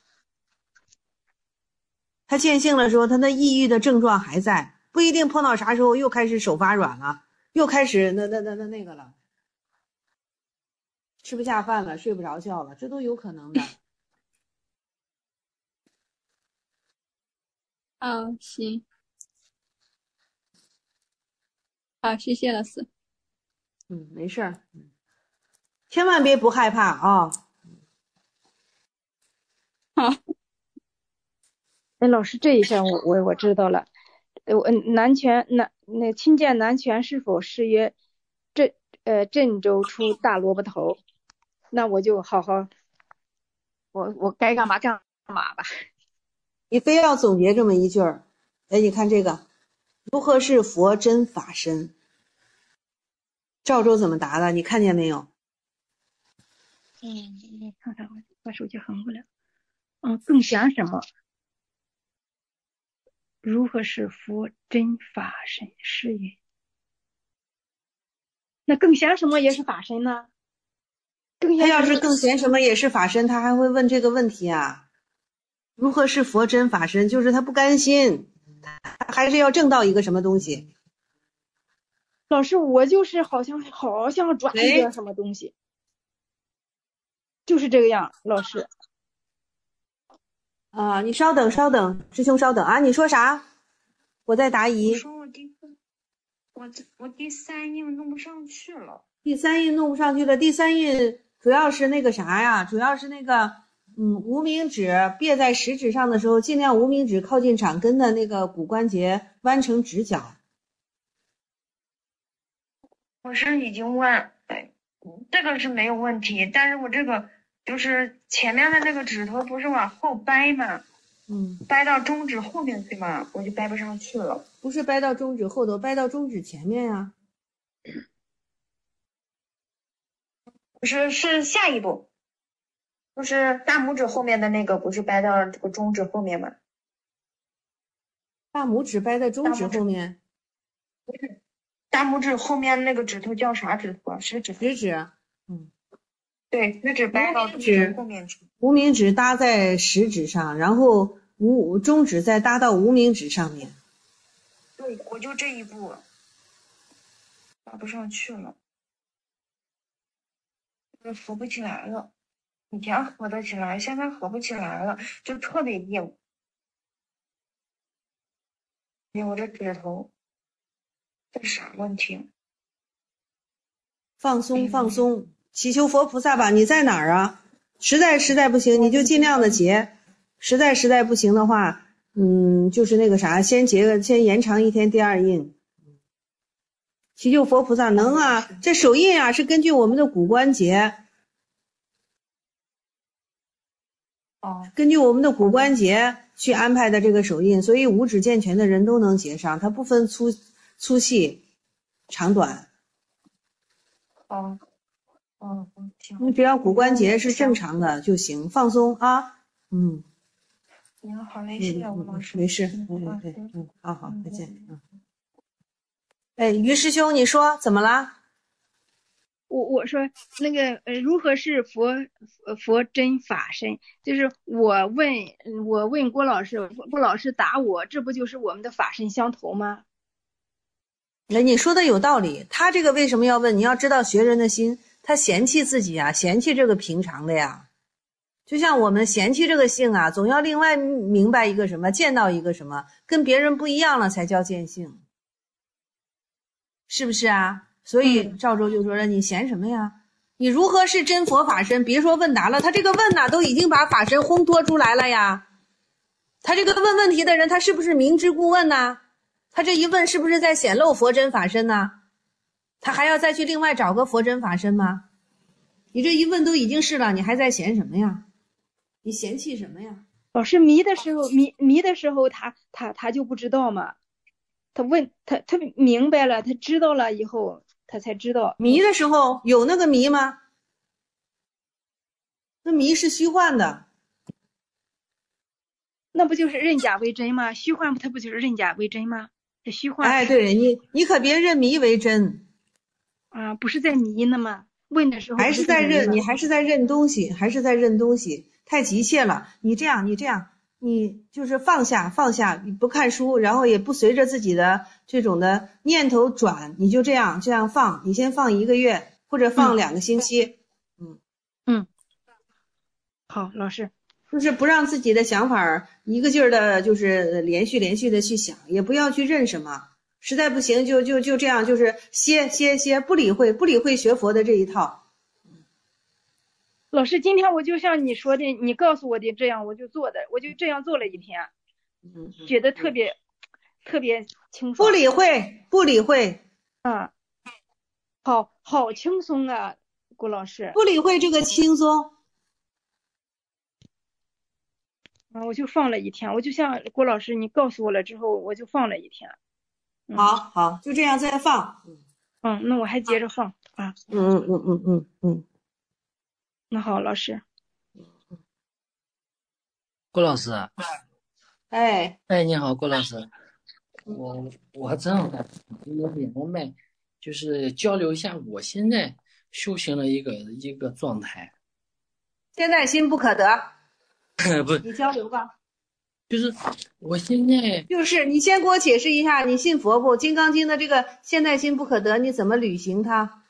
他见性的时候，他那抑郁的症状还在，不一定碰到啥时候又开始手发软了，又开始那那那那那个了，吃不下饭了，睡不着觉了，这都有可能的。 哦，行，好，谢谢老师。 嗯，没事儿，千万别不害怕啊。 好。 哎，老师，这一下我我我知道了。我南拳南那亲见南拳是否是曰郑呃郑州出大萝卜头？那我就好好，我我该干嘛干嘛吧。 你非要总结这么一句儿，哎，你看这个，如何是佛真法身？赵州怎么答的？你看见没有？ 嗯，你看看我把手机横过来。嗯，更想什么？如何是佛真法身是云？那更想什么也是法身呢？更他要是更嫌什么也是法身，他还会问这个问题啊？如何是佛真法身？就是他不甘心，他还是要证到一个什么东西。 老师，我就是好像好像抓一个喂， 什么东西，就是这个样，老师。 啊，你稍等稍等，师兄稍等啊，你说啥？我在答我疑。 说我第我这我第三印弄不上去了。 第三印弄不上去了，第三印主要是那个啥呀，主要是那个嗯无名指别在食指上的时候，尽量无名指靠近掌根的那个骨关节弯成直角。 我是已经问，哎，这个是没有问题，但是我这个就是前面的那个指头不是往后掰嘛， 嗯， 掰到中指后面去嘛，我就掰不上去了。 不是掰到中指后头，掰到中指前面呀。 不是，是下一步，就是大拇指后面的那个，不是掰到这个中指后面吗？ 大拇指掰在中指后面。 不是，大拇指后面那个指头叫啥指头啊？食指。 食指。嗯， 对，食指掰到中指后面去。 无名指搭在食指上，然后无中指再搭到无名指上面。 对，我就这一步，搭不上去了，就是合不起来了。以前合得起来，现在合不起来了，就特别硬。哎，我这指头，这啥问题？ 放松放松，祈求佛菩萨吧。你在哪儿啊？实在实在不行，你就尽量的结。实在实在不行的话，嗯，就是那个啥，先结个，先延长一天第二印。祈求佛菩萨能啊，这手印啊是根据我们的骨关节， 哦， 根据我们的骨关节去安排的这个手印，所以五指健全的人都能结上，它不分粗粗细、长短。 哦，哦，行。 你只要骨关节是正常的就行，放松啊。嗯。 行，好嘞，谢谢吴老师。 没事，嗯嗯嗯嗯，好好，再见。嗯。哎，于师兄，你说怎么了？ 我我说那个呃，如何是佛呃佛真法身？就是我问我问郭老师，郭老师答我，这不就是我们的法身相投吗？ 哎，你说的有道理。他这个为什么要问？你要知道学人的心，他嫌弃自己啊，嫌弃这个平常的呀。就像我们嫌弃这个性啊，总要另外明白一个什么，见到一个什么，跟别人不一样了才叫见性，是不是啊？所以赵州就说了，你嫌什么呀？你如何是真佛法身？别说问答了，他这个问呐、啊，都已经把法身烘托出来了呀。他这个问问题的人，他是不是明知故问呐？他这一问是不是在显露佛真法身呢？他还要再去另外找个佛真法身吗？你这一问都已经是了，你还在嫌什么呀？你嫌弃什么呀？ 老师迷的时候，迷迷的时候他，他他他就不知道嘛。他问他，他明白了，他知道了以后，他才知道。 迷的时候有那个迷吗？那迷是虚幻的。 那不就是认假为真吗？虚幻它不就是认假为真吗？这虚幻。 哎，对你，你可别认迷为真。 啊，不是在迷呢吗？问的时候还是在认，你还是在认东西，还是在认东西，太急切了。你这样，你这样，你就是放下，放下，你不看书，然后也不随着自己的这种的念头转，你就这样这样放，你先放一个月，或者放两个星期。 嗯嗯，好，老师， 就是不让自己的想法一个劲儿的，就是连续连续的去想，也不要去认什么。实在不行就就就这样，就是歇歇歇，不理会不理会学佛的这一套。 老师，今天我就像你说的，你告诉我的这样，我就做的，我就这样做了一天， 嗯， 觉得特别特别清爽。 不理会不理会， 啊，好好轻松啊，郭老师。 不理会这个轻松。 啊，我就放了一天，我就像郭老师你告诉我了之后，我就放了一天。 嗯、好好，就这样再放。 嗯，那我还接着放啊。 嗯嗯嗯嗯嗯嗯。 那好，老师。 郭老师。 哎哎，你好，郭老师。我我正好有点我们就是交流一下我现在修行的一个一个状态。 现在心不可得。 不， 你交流吧。 就是我现在就是你先给我解释一下，你信佛不？《金刚经》的这个现在心不可得，你怎么履行它？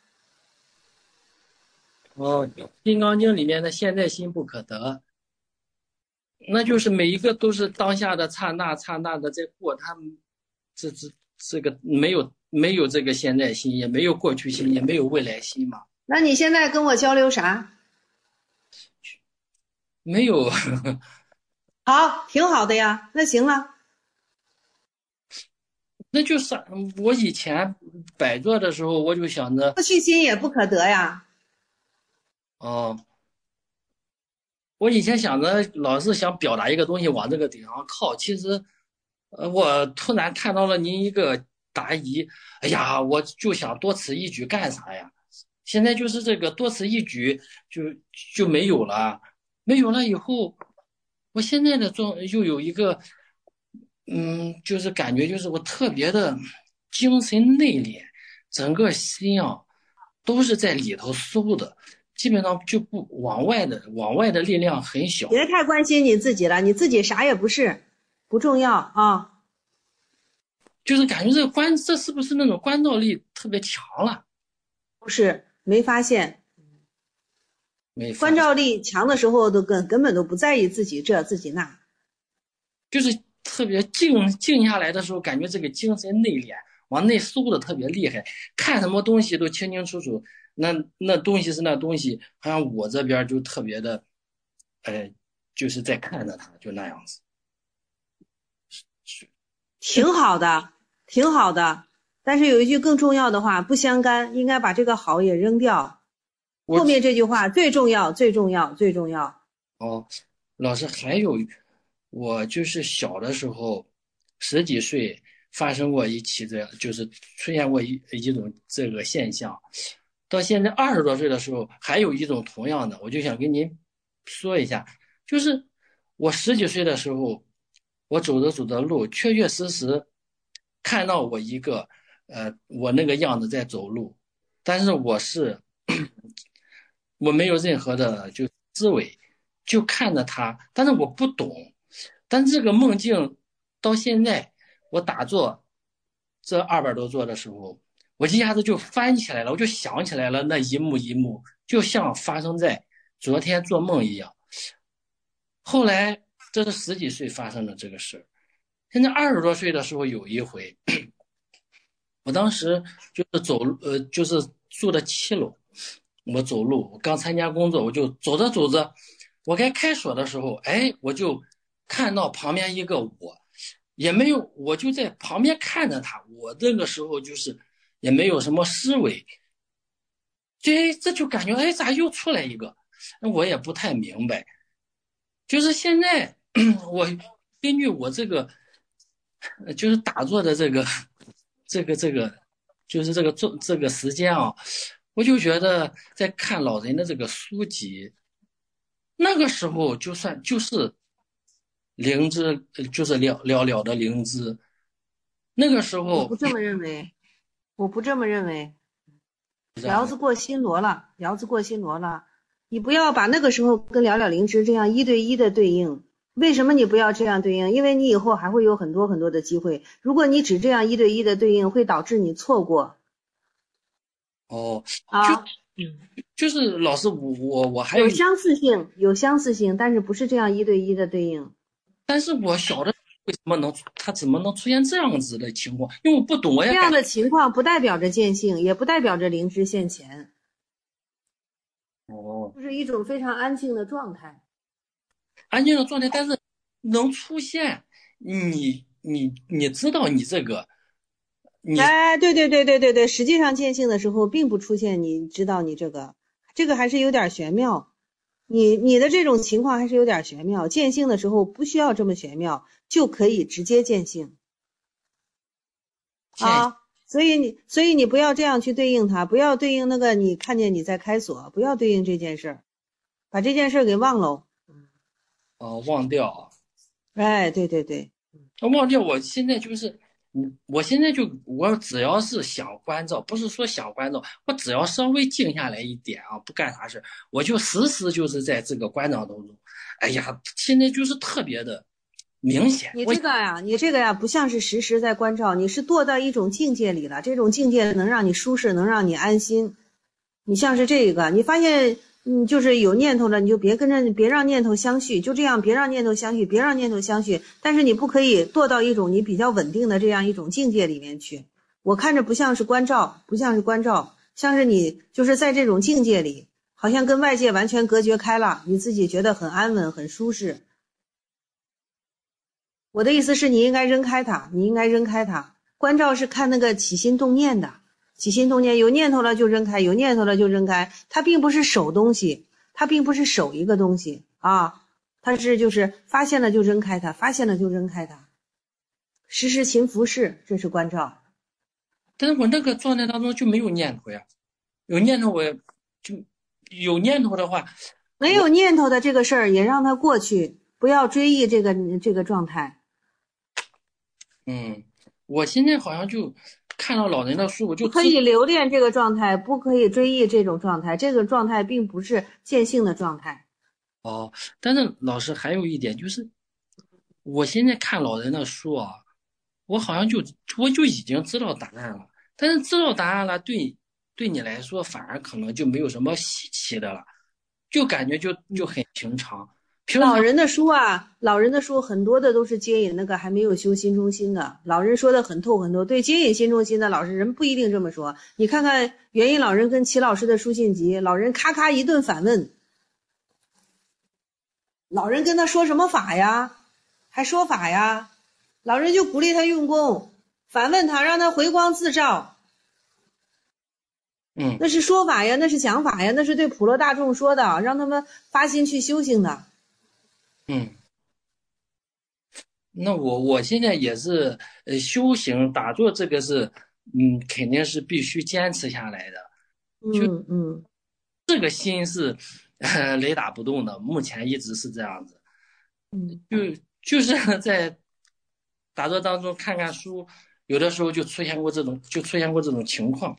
哦，《金刚经》里面的现在心不可得，那就是每一个都是当下的刹那刹那的在过，他们这这这个没有没有这个现在心，也没有过去心，也没有未来心嘛。 那你现在跟我交流啥？ 没有。 好，挺好的呀。那行了， 那就是我以前摆坐的时候，我就想着， 过去心也不可得呀。 哦，我以前想着老是想表达一个东西往这个顶上靠，其实，呃，我突然看到了您一个答疑，哎呀，我就想多此一举干啥呀？现在就是这个多此一举就就没有了，没有了以后，我现在的状又有一个，嗯，就是感觉就是我特别的精神内敛，整个心啊都是在里头收的，基本上就不往外的，往外的力量很小。 别太关心你自己了，你自己啥也不是，不重要啊。 就是感觉这个关，这是不是那种关照力特别强了？ 不是，没发现。 没发现关照力强的时候都根根本都不在意自己这自己那， 就是特别静静下来的时候，感觉这个精神内敛，往内收的特别厉害，看什么东西都清清楚楚。那那东西是那东西，好像我这边就特别的，呃，就是在看着它，就那样子。 挺好的，挺好的。但是有一句更重要的话，不相干，应该把这个好也扔掉。后面这句话最重要，最重要，最重要。 哦，老师还有，我就是小的时候，十几岁发生过一起这样，就是出现过一一种这个现象。到现在二十多岁的时候，还有一种同样的，我就想跟您说一下，就是我十几岁的时候，我走着走着路，确确实实看到我一个，呃，我那个样子在走路，但是我是。我没有任何的就思维，就看着他，但是我不懂。但这个梦境到现在，我打坐这二百多坐的时候，我一下子就翻起来了，我就想起来了那一幕一幕，就像发生在昨天做梦一样。后来这是十几岁发生的这个事儿，现在二十多岁的时候有一回，我当时就是走呃就是住的七楼。我走路，我刚参加工作，我就走着走着，我该开锁的时候，哎，我就看到旁边一个我，也没有，我就在旁边看着他。我那个时候就是也没有什么思维，这这就感觉哎，咋又出来一个？我也不太明白。就是现在我根据我这个，就是打坐的这个，这个这个，就是这个做这个时间啊。我就觉得在看老人的这个书籍，那个时候就算就是灵芝，就是寥寥寥的灵芝。那个时候我不这么认为，我不这么认为。聊子过新罗了，聊子过新罗了。你不要把那个时候跟寥寥灵芝这样一对一的对应。为什么你不要这样对应？因为你以后还会有很多很多的机会。如果你只这样一对一的对应，会导致你错过。 哦， 啊， 就就是老师，我我我还有相似性，有相似性，但是不是这样一对一的对应。 但是我小的为什么能，他怎么能出现这样子的情况？因为我不懂，我也这样的情况不代表着见性，也不代表着灵芝现前。 哦， 就是一种非常安静的状态。 安静的状态，但是能出现，你你你知道你这个。 哎，对对对对对对，实际上见性的时候并不出现，你知道你这个，这个还是有点玄妙。你你的这种情况还是有点玄妙，见性的时候不需要这么玄妙，就可以直接见性。啊，所以你所以你不要这样去对应它，不要对应那个你看见你在开锁，不要对应这件事儿，把这件事儿给忘喽。 哦，忘掉。 哎，对对对， 忘掉。我现在就是。嗯，我现在就我只要是想关照，不是说想关照，我只要稍微静下来一点啊，不干啥事，我就时时就是在这个关照当中。哎呀，现在就是特别的明显。 你这个呀，你这个呀，不像是时时在关照，你是堕到一种境界里了。这种境界能让你舒适，能让你安心。你像是这个，你发现嗯，就是有念头了，你就别跟着，别让念头相续，就这样，别让念头相续，别让念头相续。但是你不可以堕到一种你比较稳定的这样一种境界里面去。我看着不像是关照，不像是关照，像是你就是在这种境界里，好像跟外界完全隔绝开了，你自己觉得很安稳，很舒适。我的意思是你应该扔开它，你应该扔开它。关照是看那个起心动念的，起心动念，有念头了就扔开，有念头了就扔开。它并不是守东西，它并不是守一个东西啊，它是就是发现了就扔开它，发现了就扔开它。时时勤拂拭，这是关照。 但是我那个状态当中就没有念头呀，有念头我就有念头的话， 没有念头的这个事儿也让它过去，不要追忆这个这个状态。 嗯，我现在好像就看到老人的书，我就不可以留恋这个状态，不可以追忆这种状态，这个状态并不是见性的状态。 哦，但是老师还有一点就是，我现在看老人的书啊，我好像就我就已经知道答案了，但是知道答案了，对对你来说反而可能就没有什么稀奇的了，就感觉就就很平常。 老人的书啊，老人的书很多的都是接引那个还没有修心中心的。老人说的很透很透，对接引心中心的老实人不一定这么说。你看看元音老人跟齐老师的书信集，老人咔咔一顿反问，老人跟他说什么法呀？还说法呀？老人就鼓励他用功，反问他，让他回光自照。 嗯， 那是说法呀，那是讲法呀，那是对普罗大众说的，让他们发心去修行的。 嗯，那我我现在也是，呃，修行打坐这个是，嗯，肯定是必须坚持下来的。 嗯嗯， 这个心是，呃，雷打不动的，目前一直是这样子。 嗯， 就就是在打坐当中看看书，有的时候就出现过这种，就出现过这种情况。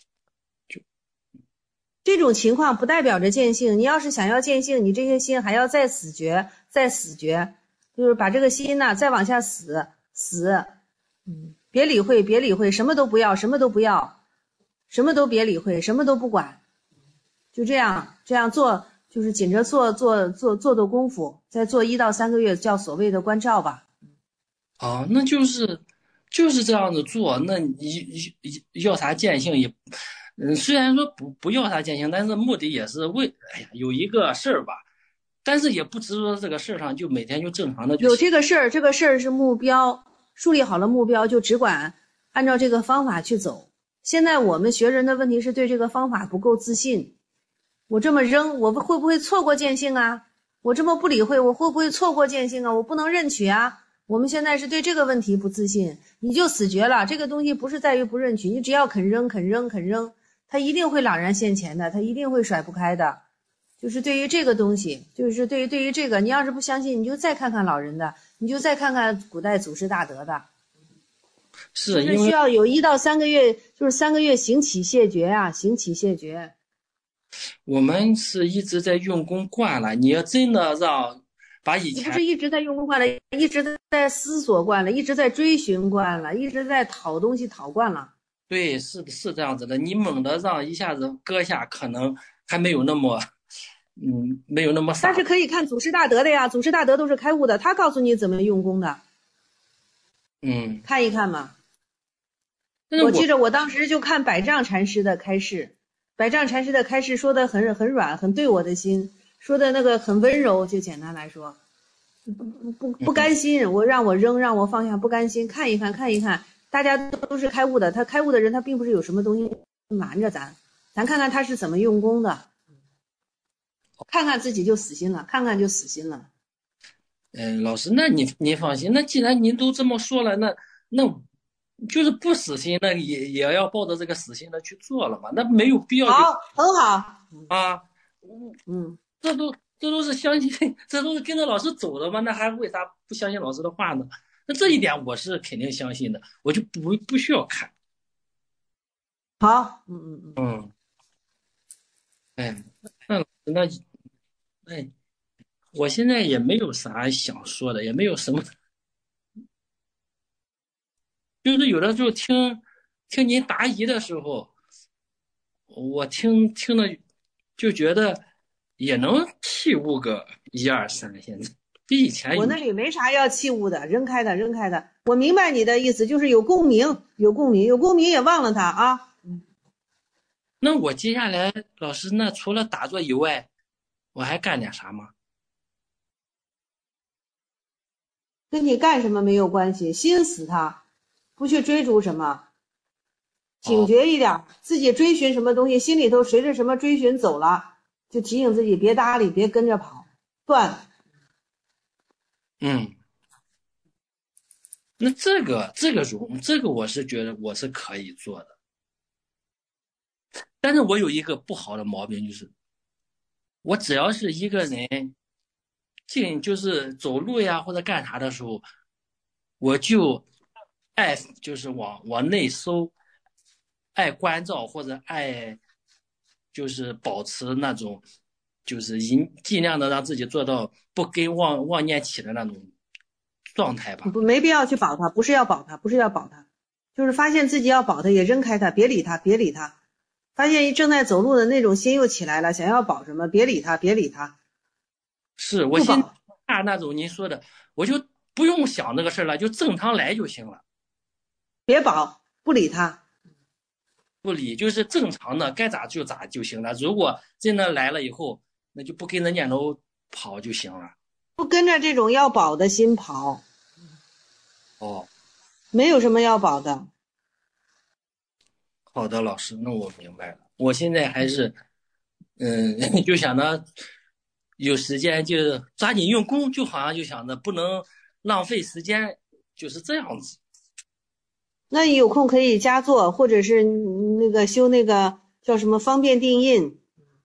这种情况不代表着见性，你要是想要见性，你这些心还要再死绝，再死绝，就是把这个心呢再往下死死，嗯，别理会，别理会，什么都不要，什么都不要，什么都别理会，什么都不管，就这样这样做，就是紧着做做做做做功夫，再做一到三个月，叫所谓的关照吧。 啊，那就是就是这样子做，那你要啥见性也。嗯，虽然说不不要他见性，但是目的也是为，哎呀，有一个事儿吧，但是也不执着这个事儿上，就每天就正常的。 有这个事儿，这个事儿是目标，树立好了目标，就只管按照这个方法去走。现在我们学人的问题是对这个方法不够自信。我这么扔，我会不会错过见性啊？我这么不理会，我会不会错过见性啊？我不能认取啊。我们现在是对这个问题不自信，你就死绝了。这个东西不是在于不认取，你只要肯扔，肯扔，肯扔。他一定会朗然现前的，他一定会甩不开的。就是对于这个东西，就是对于对于这个，你要是不相信，你就再看看老人的，你就再看看古代祖师大德的。 是， 就是需要有一到三个月，就是三个月行起谢绝啊，行起谢绝。 我们是一直在用功惯了，你要真的让把以前， 你不是一直在用功惯了，一直在思索惯了，一直在追寻惯了，一直在讨东西讨惯了。 对，是是这样子的。你猛地让一下子搁下，可能还没有那么，嗯，没有那么傻。 但是可以看祖师大德的呀，祖师大德都是开悟的，他告诉你怎么用功的。 嗯， 看一看嘛。 我, 我记着我当时就看百丈禅师的开示，百丈禅师的开示说的很很软，很对我的心，说的那个很温柔，就简单来说，不不不甘心，我让我扔，让我放下，不甘心，看一看，看一看。大家都是开悟的，他开悟的人，他并不是有什么东西瞒着咱，咱看看他是怎么用功的，看看自己就死心了，看看就死心了。 嗯，老师，那你你放心，那既然您都这么说了，那那就是不死心，那也也要抱着这个死心的去做了嘛，那没有必要。 好，很好啊， 嗯， 这都这都是相信，这都是跟着老师走的嘛，那还为啥不相信老师的话呢？那这一点我是肯定相信的，我就不不需要看。 好，嗯嗯嗯嗯，哎，那那哎，我现在也没有啥想说的，也没有什么就是有的时候听听您答疑的时候，我听听的就觉得也能体悟个一二三，现在比以前有。 我那里没啥要器物的，扔开的，扔开的。我明白你的意思，就是有共鸣，有共鸣，有共鸣也忘了它啊。 那我接下来，老师，那除了打坐以外，我还干点啥吗？ 跟你干什么没有关系，心死它，不去追逐什么，警觉一点，哦、自己追寻什么东西，心里头随着什么追寻走了，就提醒自己别搭理，别跟着跑，断了。 嗯，那这个这个容这个我是觉得我是可以做的，但是我有一个不好的毛病，就是我只要是一个人进就是走路呀或者干啥的时候，我就爱就是往往内收，爱关照或者爱就是保持那种就是尽尽量的让自己做到不跟妄妄念起的那种状态吧。 不，没必要去保它，不是要保它，不是要保它，就是发现自己要保它也扔开它，别理它，别理它。发现正在走路的那种心又起来了，想要保什么，别理它，别理它。 是我现在怕那种您说的，我就不用想那个事儿了，就正常来就行了。 别保，不理它。 不理就是正常的，该咋就咋就行了。如果真的来了以后，那就不跟着念头跑就行了。 不跟着这种要保的心跑。 哦， 没有什么要保的。 好的，老师，那我明白了。我现在还是，嗯，就想着有时间就抓紧用功，就好像就想着不能浪费时间，就是这样子。 那你有空可以加做，或者是那个修那个叫什么方便定印。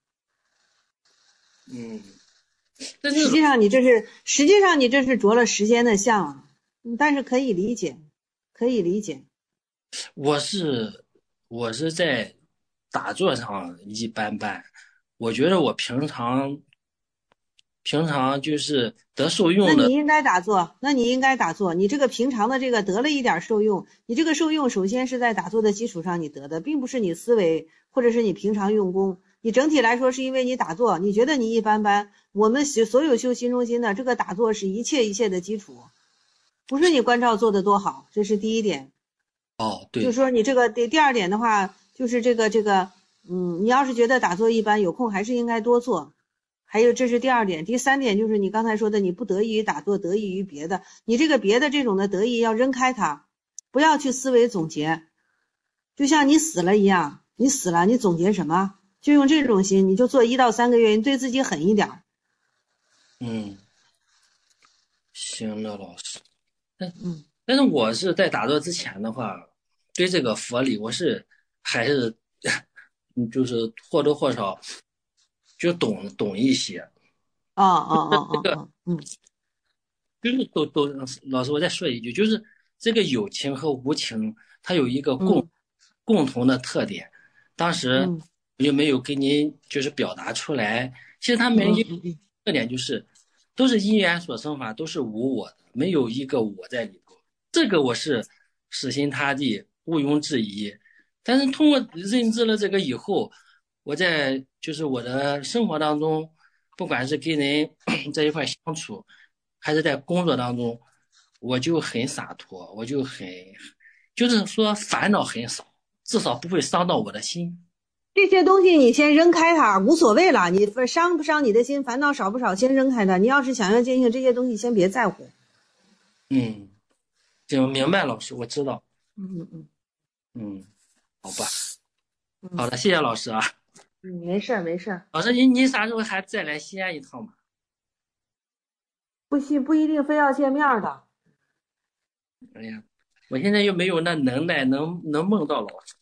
嗯， 但是实际上你这是实际上你这是着了时间的相了，但是可以理解，可以理解。 我是我是在打坐上一般般，我觉得我平常平常就是得受用的。 那你应该打坐，那你应该打坐。你这个平常的这个得了一点受用，你这个受用首先是在打坐的基础上你得的，并不是你思维或者是你平常用功。你整体来说是因为你打坐，你觉得你一般般。我们所有修心中心的这个打坐是一切一切的基础，不是你观照做的多好，这是第一点。 哦，对。 就说你这个第第二点的话，就是这个这个，嗯，你要是觉得打坐一般，有空还是应该多做。还有这是第二点，第三点就是你刚才说的，你不得益于打坐，得益于别的。你这个别的这种的得益要扔开它，不要去思维总结。就像你死了一样，你死了，你总结什么？就用这种心，你就做一到三个月，你对自己狠一点。 嗯，行的，老师。但嗯，但是我是在打坐之前的话，对这个佛理我是还是就是或多或少就懂懂一些。 哦哦哦哦哦，嗯， 就是都都老师，我再说一句，就是这个有情和无情，它有一个共、嗯、共同的特点。当时我就没有给您就是表达出来。其实他们一个特点就是都是因缘所生法，都是无我的，没有一个我在里头。这个我是死心塌地，毋庸置疑。但是通过认知了这个以后，我在就是我的生活当中，不管是跟人在一块相处，还是在工作当中，我就很洒脱，我就很就是说烦恼很少，至少不会伤到我的心。 这些东西你先扔开它，无所谓了，你伤不伤你的心，烦恼少不少，先扔开它。你要是想要坚信这些东西，先别在乎。 嗯，就明白，老师，我知道。 嗯嗯嗯嗯，好吧，好的，谢谢老师啊。 嗯，没事没事。 老师，您您啥时候还再来西安一趟吗？ 不需不一定非要见面的。 哎呀，我现在又没有那能耐，能能梦到老师。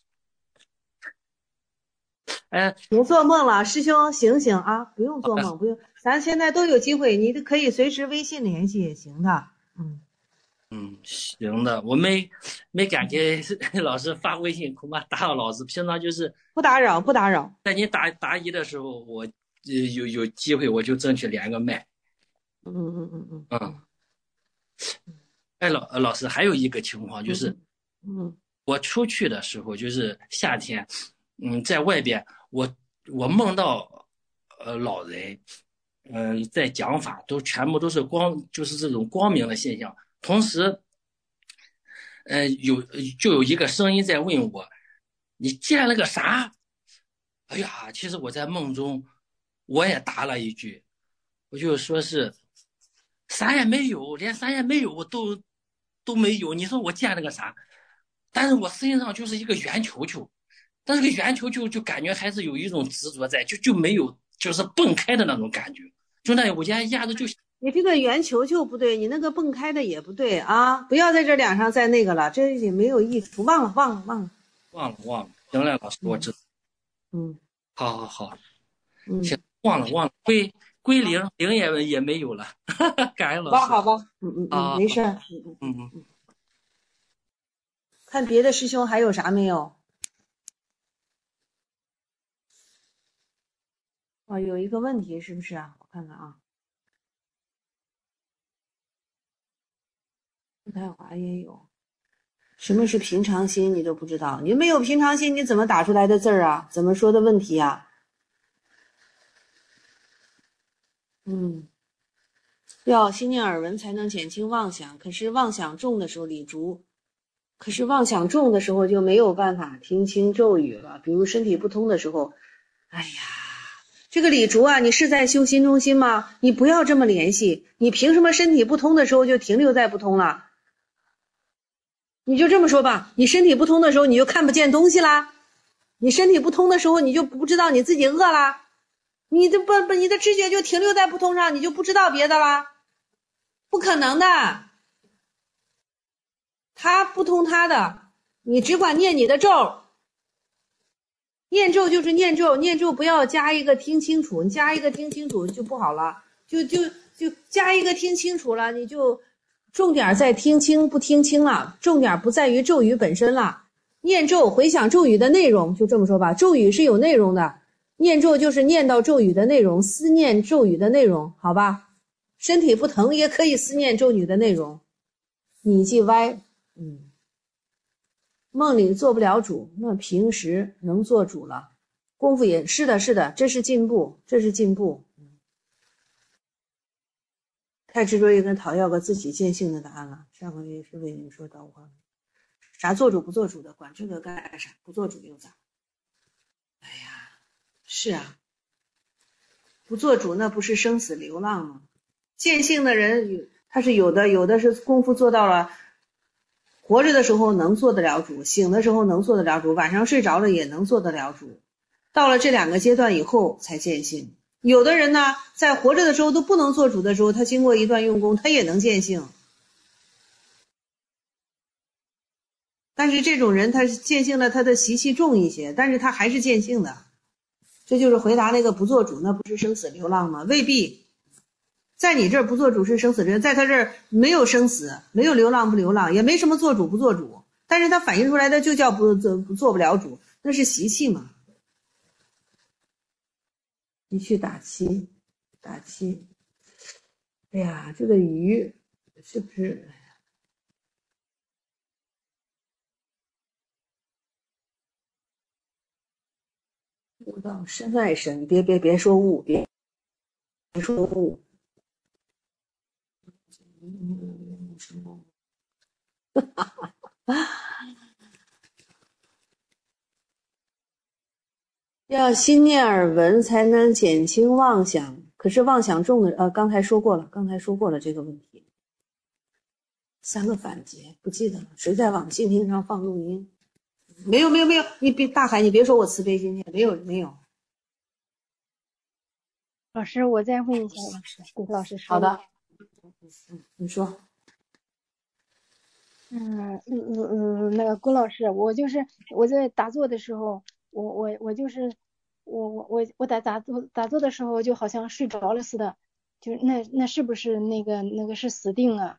哎， 别做梦了，师兄，醒醒啊！不用做梦，不用，咱现在都有机会，你可以随时微信联系也行的。嗯嗯，行的，我没没敢给老师发微信，恐怕打扰老师。平常就是不打扰，不打扰。 在您答答疑的时候，我呃有有机会我就争取连个麦。 嗯嗯嗯嗯嗯。哎，老老师还有一个情况就是， 嗯， 我出去的时候就是夏天，嗯，在外边我我梦到呃老人，嗯、呃，在讲法都全部都是光，就是这种光明的现象。同时，呃，有就有一个声音在问我，你见了个啥？哎呀，其实我在梦中我也答了一句，我就说是啥也没有，连啥也没有都都没有。你说我见了个啥？但是我身上就是一个圆球球，但是这个圆球球就感觉还是有一种执着在，就就没有就是蹦开的那种感觉。就那我家一下子就你这个圆球球不对，你那个蹦开的也不对啊！不要在这两上再那个了，这也没有益处。忘了，忘了，忘了， 忘了忘了。行了，老师，我知道。 嗯， 好好好， 嗯， 行，忘了忘了，归归零，零也也没有了。感恩老师。 好吧，嗯嗯嗯，没事。嗯嗯嗯嗯。 看别的师兄还有啥没有？哦，有一个问题是不是啊？我看看啊。陆太华也有。什么是平常心你都不知道，你没有平常心你怎么打出来的字儿啊？怎么说的问题啊？嗯，要心念耳闻才能减轻妄想，可是妄想重的时候李竹可是妄想重的时候就没有办法听清咒语了，比如身体不通的时候。哎呀，这个李竹啊，你是在修心中心吗？你不要这么联系，你凭什么身体不通的时候就停留在不通了？你就这么说吧，你身体不通的时候你就看不见东西啦，你身体不通的时候你就不知道你自己饿啦，你的不不你的知觉就停留在不通上，你就不知道别的啦，不可能的。他不通他的，你只管念你的咒，念咒就是念咒，念咒不要加一个听清楚，你加一个听清楚就不好了，就就就加一个听清楚了，你就重点在听清不听清了，重点不在于咒语本身了。念咒回想咒语的内容，就这么说吧，咒语是有内容的，念咒就是念到咒语的内容，思念咒语的内容，好吧？身体不疼也可以思念咒语的内容。你既歪，嗯，梦里做不了主，那平时能做主了，功夫也是的，是的，这是进步，这是进步。太执着于跟讨要个自己见性的答案了。上个月是为你说导话，啥做主不做主的，管这个干啥？不做主又咋？哎呀，是啊，不做主那不是生死流浪吗？见性的人他是有的，有的是功夫做到了，活着的时候能做得了主，醒的时候能做得了主，晚上睡着了也能做得了主。到了这两个阶段以后才见性。有的人呢，在活着的时候都不能做主的时候，他经过一段用功，他也能见性。但是这种人他见性了，他的习气重一些，但是他还是见性的。这就是回答那个不做主那不是生死流浪吗？未必。在你这儿不做主是生死流浪，在他这儿没有生死，没有流浪不流浪，也没什么做主不做主，但是他反映出来的就叫不做做不了主，那是习气嘛。你去打七，打七。哎呀，这个鱼是不是？悟道深爱深，别别别说悟，别别说悟。要心念耳闻才能减轻妄想，可是妄想重的，呃，刚才说过了，刚才说过了这个问题。三个反节不记得了，谁在网信听上放录音？没有没有没有，你别大海，你别说我慈悲今天没有没有。 老师，我再问一下老师，给老师说。 好的，你说。 嗯嗯嗯，那个郭老师，我就是我在打坐的时候，我我我就是我我我我打打坐打坐的时候，就好像睡着了似的，就那那是不是那个那个是死定啊？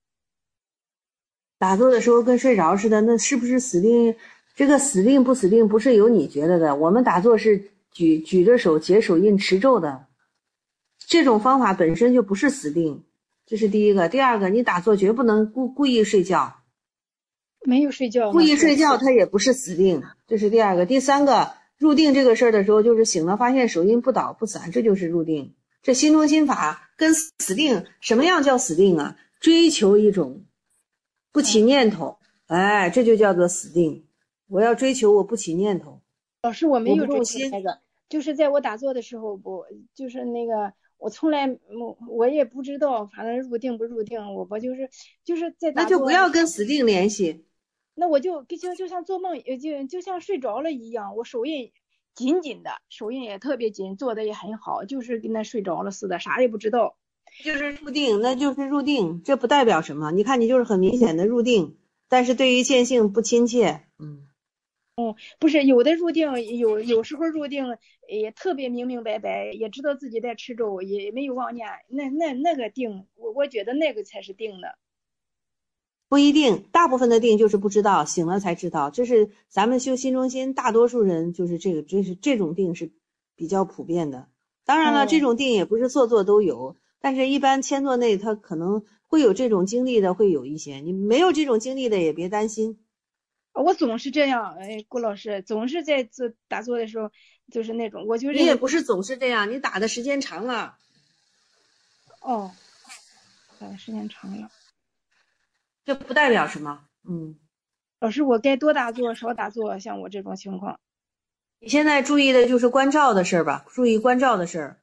打坐的时候跟睡着似的，那是不是死定？这个死定不死定不是由你觉得的，我们打坐是举举着手结手印持咒的，这种方法本身就不是死定，这是第一个。第二个，你打坐绝不能故故意睡觉。 没有睡觉， 故意睡觉它也不是死定，这是第二个。第三个，入定这个事儿的时候，就是醒了发现手印不倒不散，这就是入定。这心中心法跟死定，什么样叫死定啊？追求一种不起念头，哎，这就叫做死定。我要追求我不起念头。 老师，我没有追求那个，就是在我打坐的时候，我就是那个，我从来我我也不知道，反正入定不入定，我我就是就是在打坐。 那就不要跟死定联系。 那我就就就像做梦，就就像睡着了一样，我手印紧紧的，手印也特别紧，做的也很好，就是跟那睡着了似的，啥也不知道。 就是入定，那就是入定，这不代表什么。你看，你就是很明显的入定，但是对于见性不亲切。嗯。 哦，不是，有的入定有有时候入定也特别明明白白，也知道自己在吃粥，也没有妄念，那那那个定，我我觉得那个才是定的。 不一定，大部分的定就是不知道，醒了才知道。这是咱们修心中心，大多数人就是这个，这是这种定是比较普遍的。当然了，嗯、这种定也不是座座都有，但是一般千座内，他可能会有这种经历的，会有一些。你没有这种经历的，也别担心。 我总是这样，哎，顾老师总是在做打坐的时候，就是那种，我就你也不是总是这样，你打的时间长了。 哦，打的时间长了， 这不代表什么。嗯， 老师，我该多打坐少打坐？像我这种情况， 你现在注意的就是关照的事儿吧，注意关照的事儿。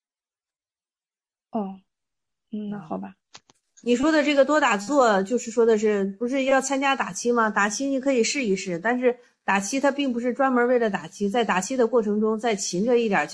哦，嗯，那好吧。 你说的这个多打坐，就是说的是不是要参加打七吗？打七你可以试一试，但是打七它并不是专门为了打七，在打七的过程中再勤着一点。